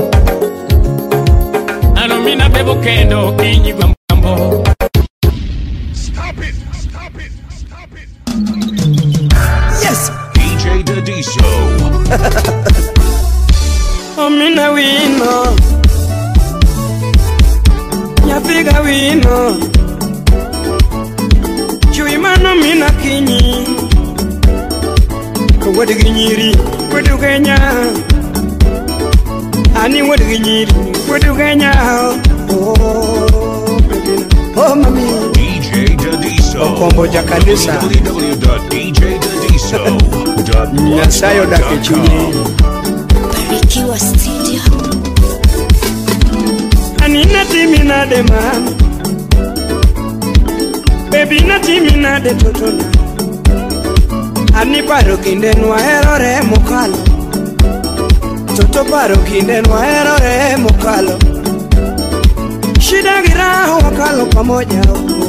Ano mina bebu kendo kinyi kwa mkambo. Stop it! Stop it! Stop it! Yes! DJ Dadiso. Omina wino Nyapiga wino Chuimano mina kinyi Wadi ginyiri, wadi ugenya Ani wadi ginyiri, wadi ugenya Oh mami DJ Dadiso. Okombo jakanisa www.djdadiso.com. Nyasayo dake chunyi Barikiwa Studio. Ani nati mina de man Baby nati mina de totona Ani paro kinde nuahero mokalo Toto paro kinde nuahero mokalo Shida giraho wakalo pamoja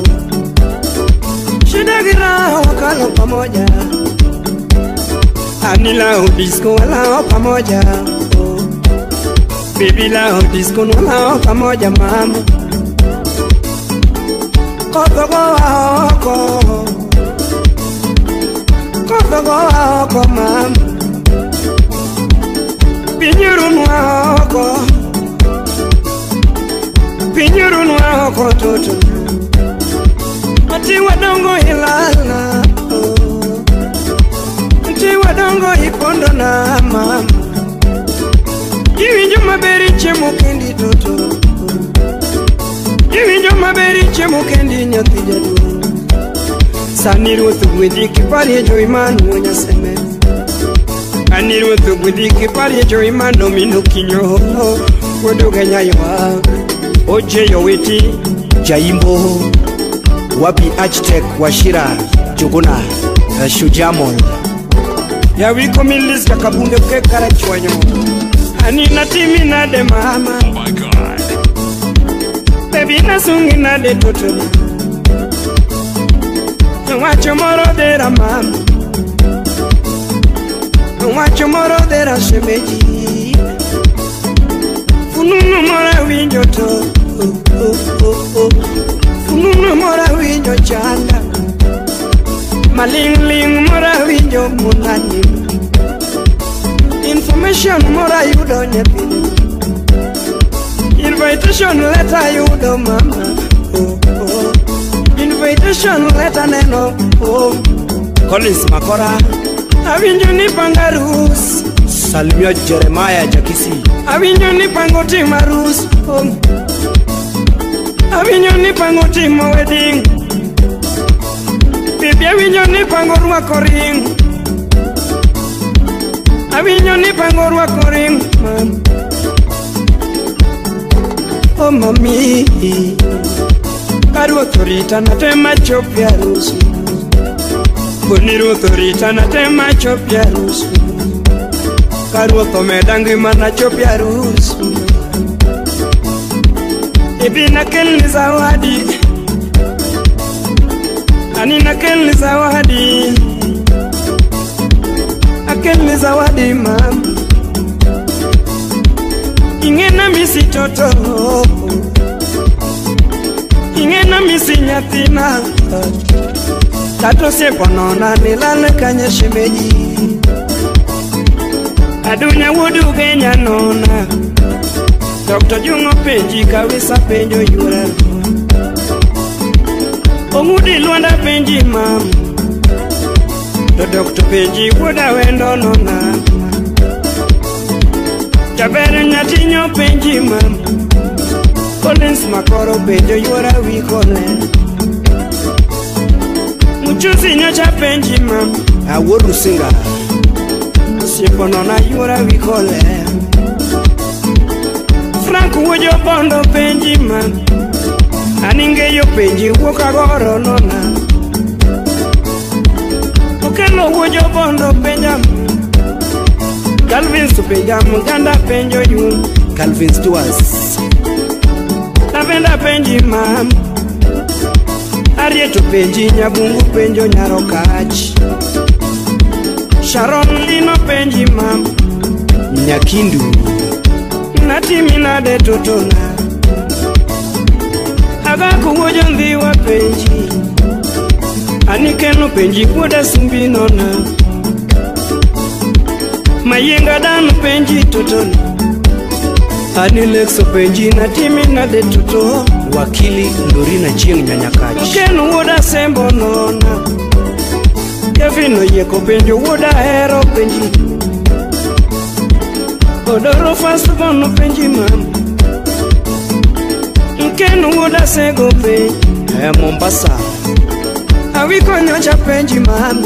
Shida giraho wakalo pamoja Ani lao disco walao pamoja Baby lao disco walao pamoja mama Koko goa oko Koko goa oko mama Pinyuru nwa oko Pinyuru nwa oko toto Ati wadongo hilala Ati wadongo ipondo na mama Iwinjo maberi chemo kendi toto Iwinjo maberi chemo kendi nyathi jadu Sani ruotho gwedhi kipari jo imanu nyaseme Ani ruotho gwedhi kipari jo imanu mino kinyo Wodoga nyayowa Oje yoweti Jaimbo Wapi architect Washira Juguna Shujamon Ya wiko milis kakabunge kekara chwanyo Ani natimi na de mama Oh my God. Baby nasungi na de toto Nwacho moro dera mama Nwacho moro dera shemeji Fununu mora winjo to Fununu mora winjo chanda Maling ling mora winjo munani Information mora yudo nyepini Invitation letter yudo mama Invitation letter neno Collins Makora Awinjo ni pangarus Salimio Jeremiah Jakisi Awinjo ni pangoti marus Awinjo ni pangoti ma wedding Bibi awinjo ni pangorwa koring Awinjo ni pangorwa koring Oh mami Karuotho rita na tema chopi harusi Boniruotho rita na tema chopi harusi Karuotho meda ngima na chopi harusi Ibi nakelni zawadi Ani nakelni zawadi Akelni zawadi mama Ingena misi toto Ingena misi nyatina Tato sepo nona nilale kanya shemeji Adunya wudu kenya nona Dr. Jungo penji kawisa penjo yura Omudi luanda penji mam Do Dr. penji wuda wendo nona Tabere nyatinyo penji mam Collins Makoro penjo yura wikole Muchuzi nyocha penji mam Aworu singa Siempo non ayura wikole Frank Wojo Bondo penji man Aninge yo penji woka goro nona Okelo Wojo Bondo penjam Calvin su penjam Ganda penjo yun Calvin Stuas Lavenda penji mam Arieto penji Nyabungu penjo Nyarokach Sharon Lino penji mam Nyakindu Natimina de Totona Agaku Wojo Ndiwa penji Anikeno penji Kuda Sumbinona Mayenga Dan penji Totona Anilexo penji Natimina de Toto Wakili Lorina Chieng Nyanyakachi Kenu Woda Sembo Nona Kevino Yeko penjo Woda Hero penji Odoro Fast Bono penji mam Nkenu Woda Sego penji Mombasa Awiko Nyocha penji mam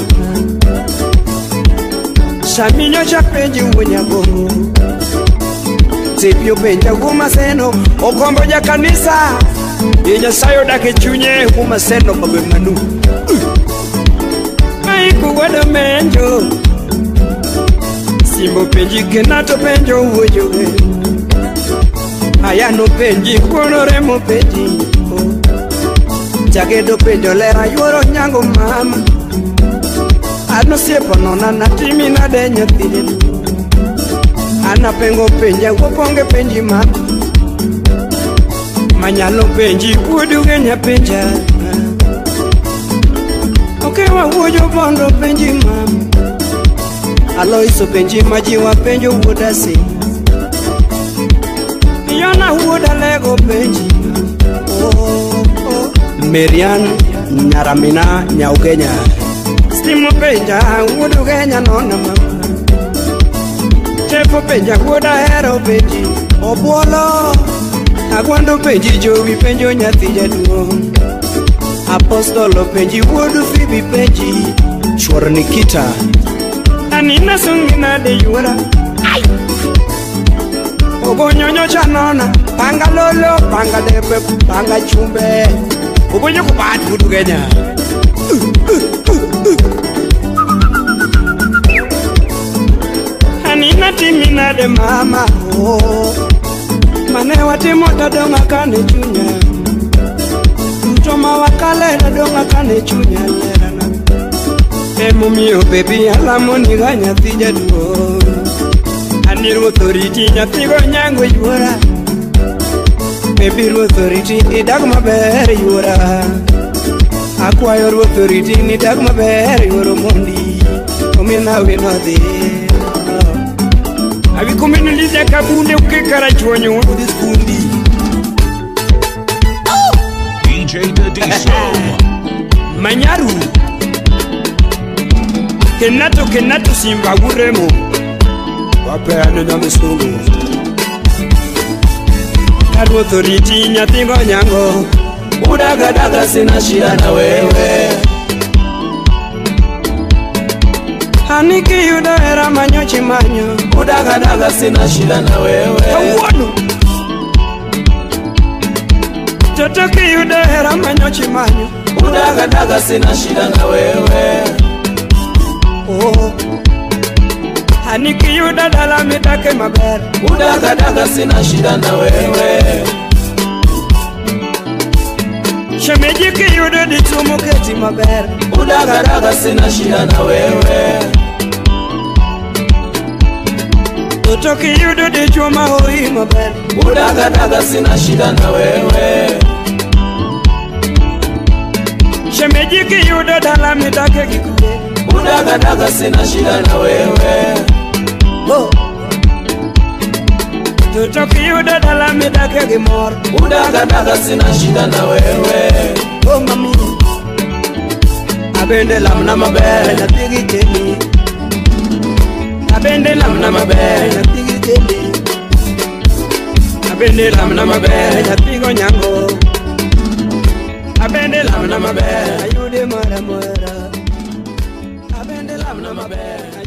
Shami Nyocha penji Wonyabongo Tipio penja Guma Seno Okombo ja kanisa Yeja sayo dake chunye Guma Seno Babe Manu Aiku Wada Menjo Simbo penji Kenato penjo Wojoge Ayano penji Kuonoremo penji Jagedo penjo Lera Yoro Nyango mama Ano siepo nona Natimina de Nyathide Ana pengo penja Woponge penji mama Manyalo penji Kuoduge nya penja Okewa Wojo Bondo penji mama Aloiso penji Majiwa penjo Woda si Yana Woda Lego penji Marian Nyaramina Nyaugenya Stimo penja Wodugenya nona mama Chefo penja Woda Hero penji Obuolo Agwando penji Jovi penjo Nyathija duo Apostolo penji Wodu Fibi penji Chwar Nikita Anina Sungina de Yura Ogo Nyonyo Chanona Panga Lolo Panga Depe Panga Chumbe Ogo Nyoko Bad Wodugenya Anina Timina de Mama Mane watimo Tadonga Kane Chunya Mtoma Wakale Tadonga Kane Chunya Lerana Emu mio baby Alamo Niga Nyathija duo Aniru authority Nyathigo Nyango Yura Baby authority Idagma Ber Yura Akwayo authority Nidagma Ber Yura Mondi Omina Winodi Avi kumeniliza kabunde ukekara chonyo Udis fundi DJ Dadiso Manyaru Kenato Simba Uremo Wapeane na mesungu Adu authority Nyathigo Nyango Udagadaga sina shida na wewe Aniki yuda era manyo chimanyo Udagadaga sina shida na wewe Awano Totoki yuda era manyo chimanyo Udagadaga sina shida na wewe Oh Aniki yuda dala mitake maber Udagadaga sina shida na wewe Shemejiki yuda ditumu keti maber Udagadaga sina shida na wewe Totoki yuda dichuma hoi maber Udagadaga sina shida na wewe Shemejiki yuda dala mitake kikube Udagadaga sina shida na wewe Totoki yuda dala mitake gimor Udagadaga sina shida na wewe Mami Abende lamna mabere na tigi kemi Abende lamna mabere na tigi kemi Abende lamna mabere na tigo nyango Abende lamna mabere ayude mara mara Abende lamna mabere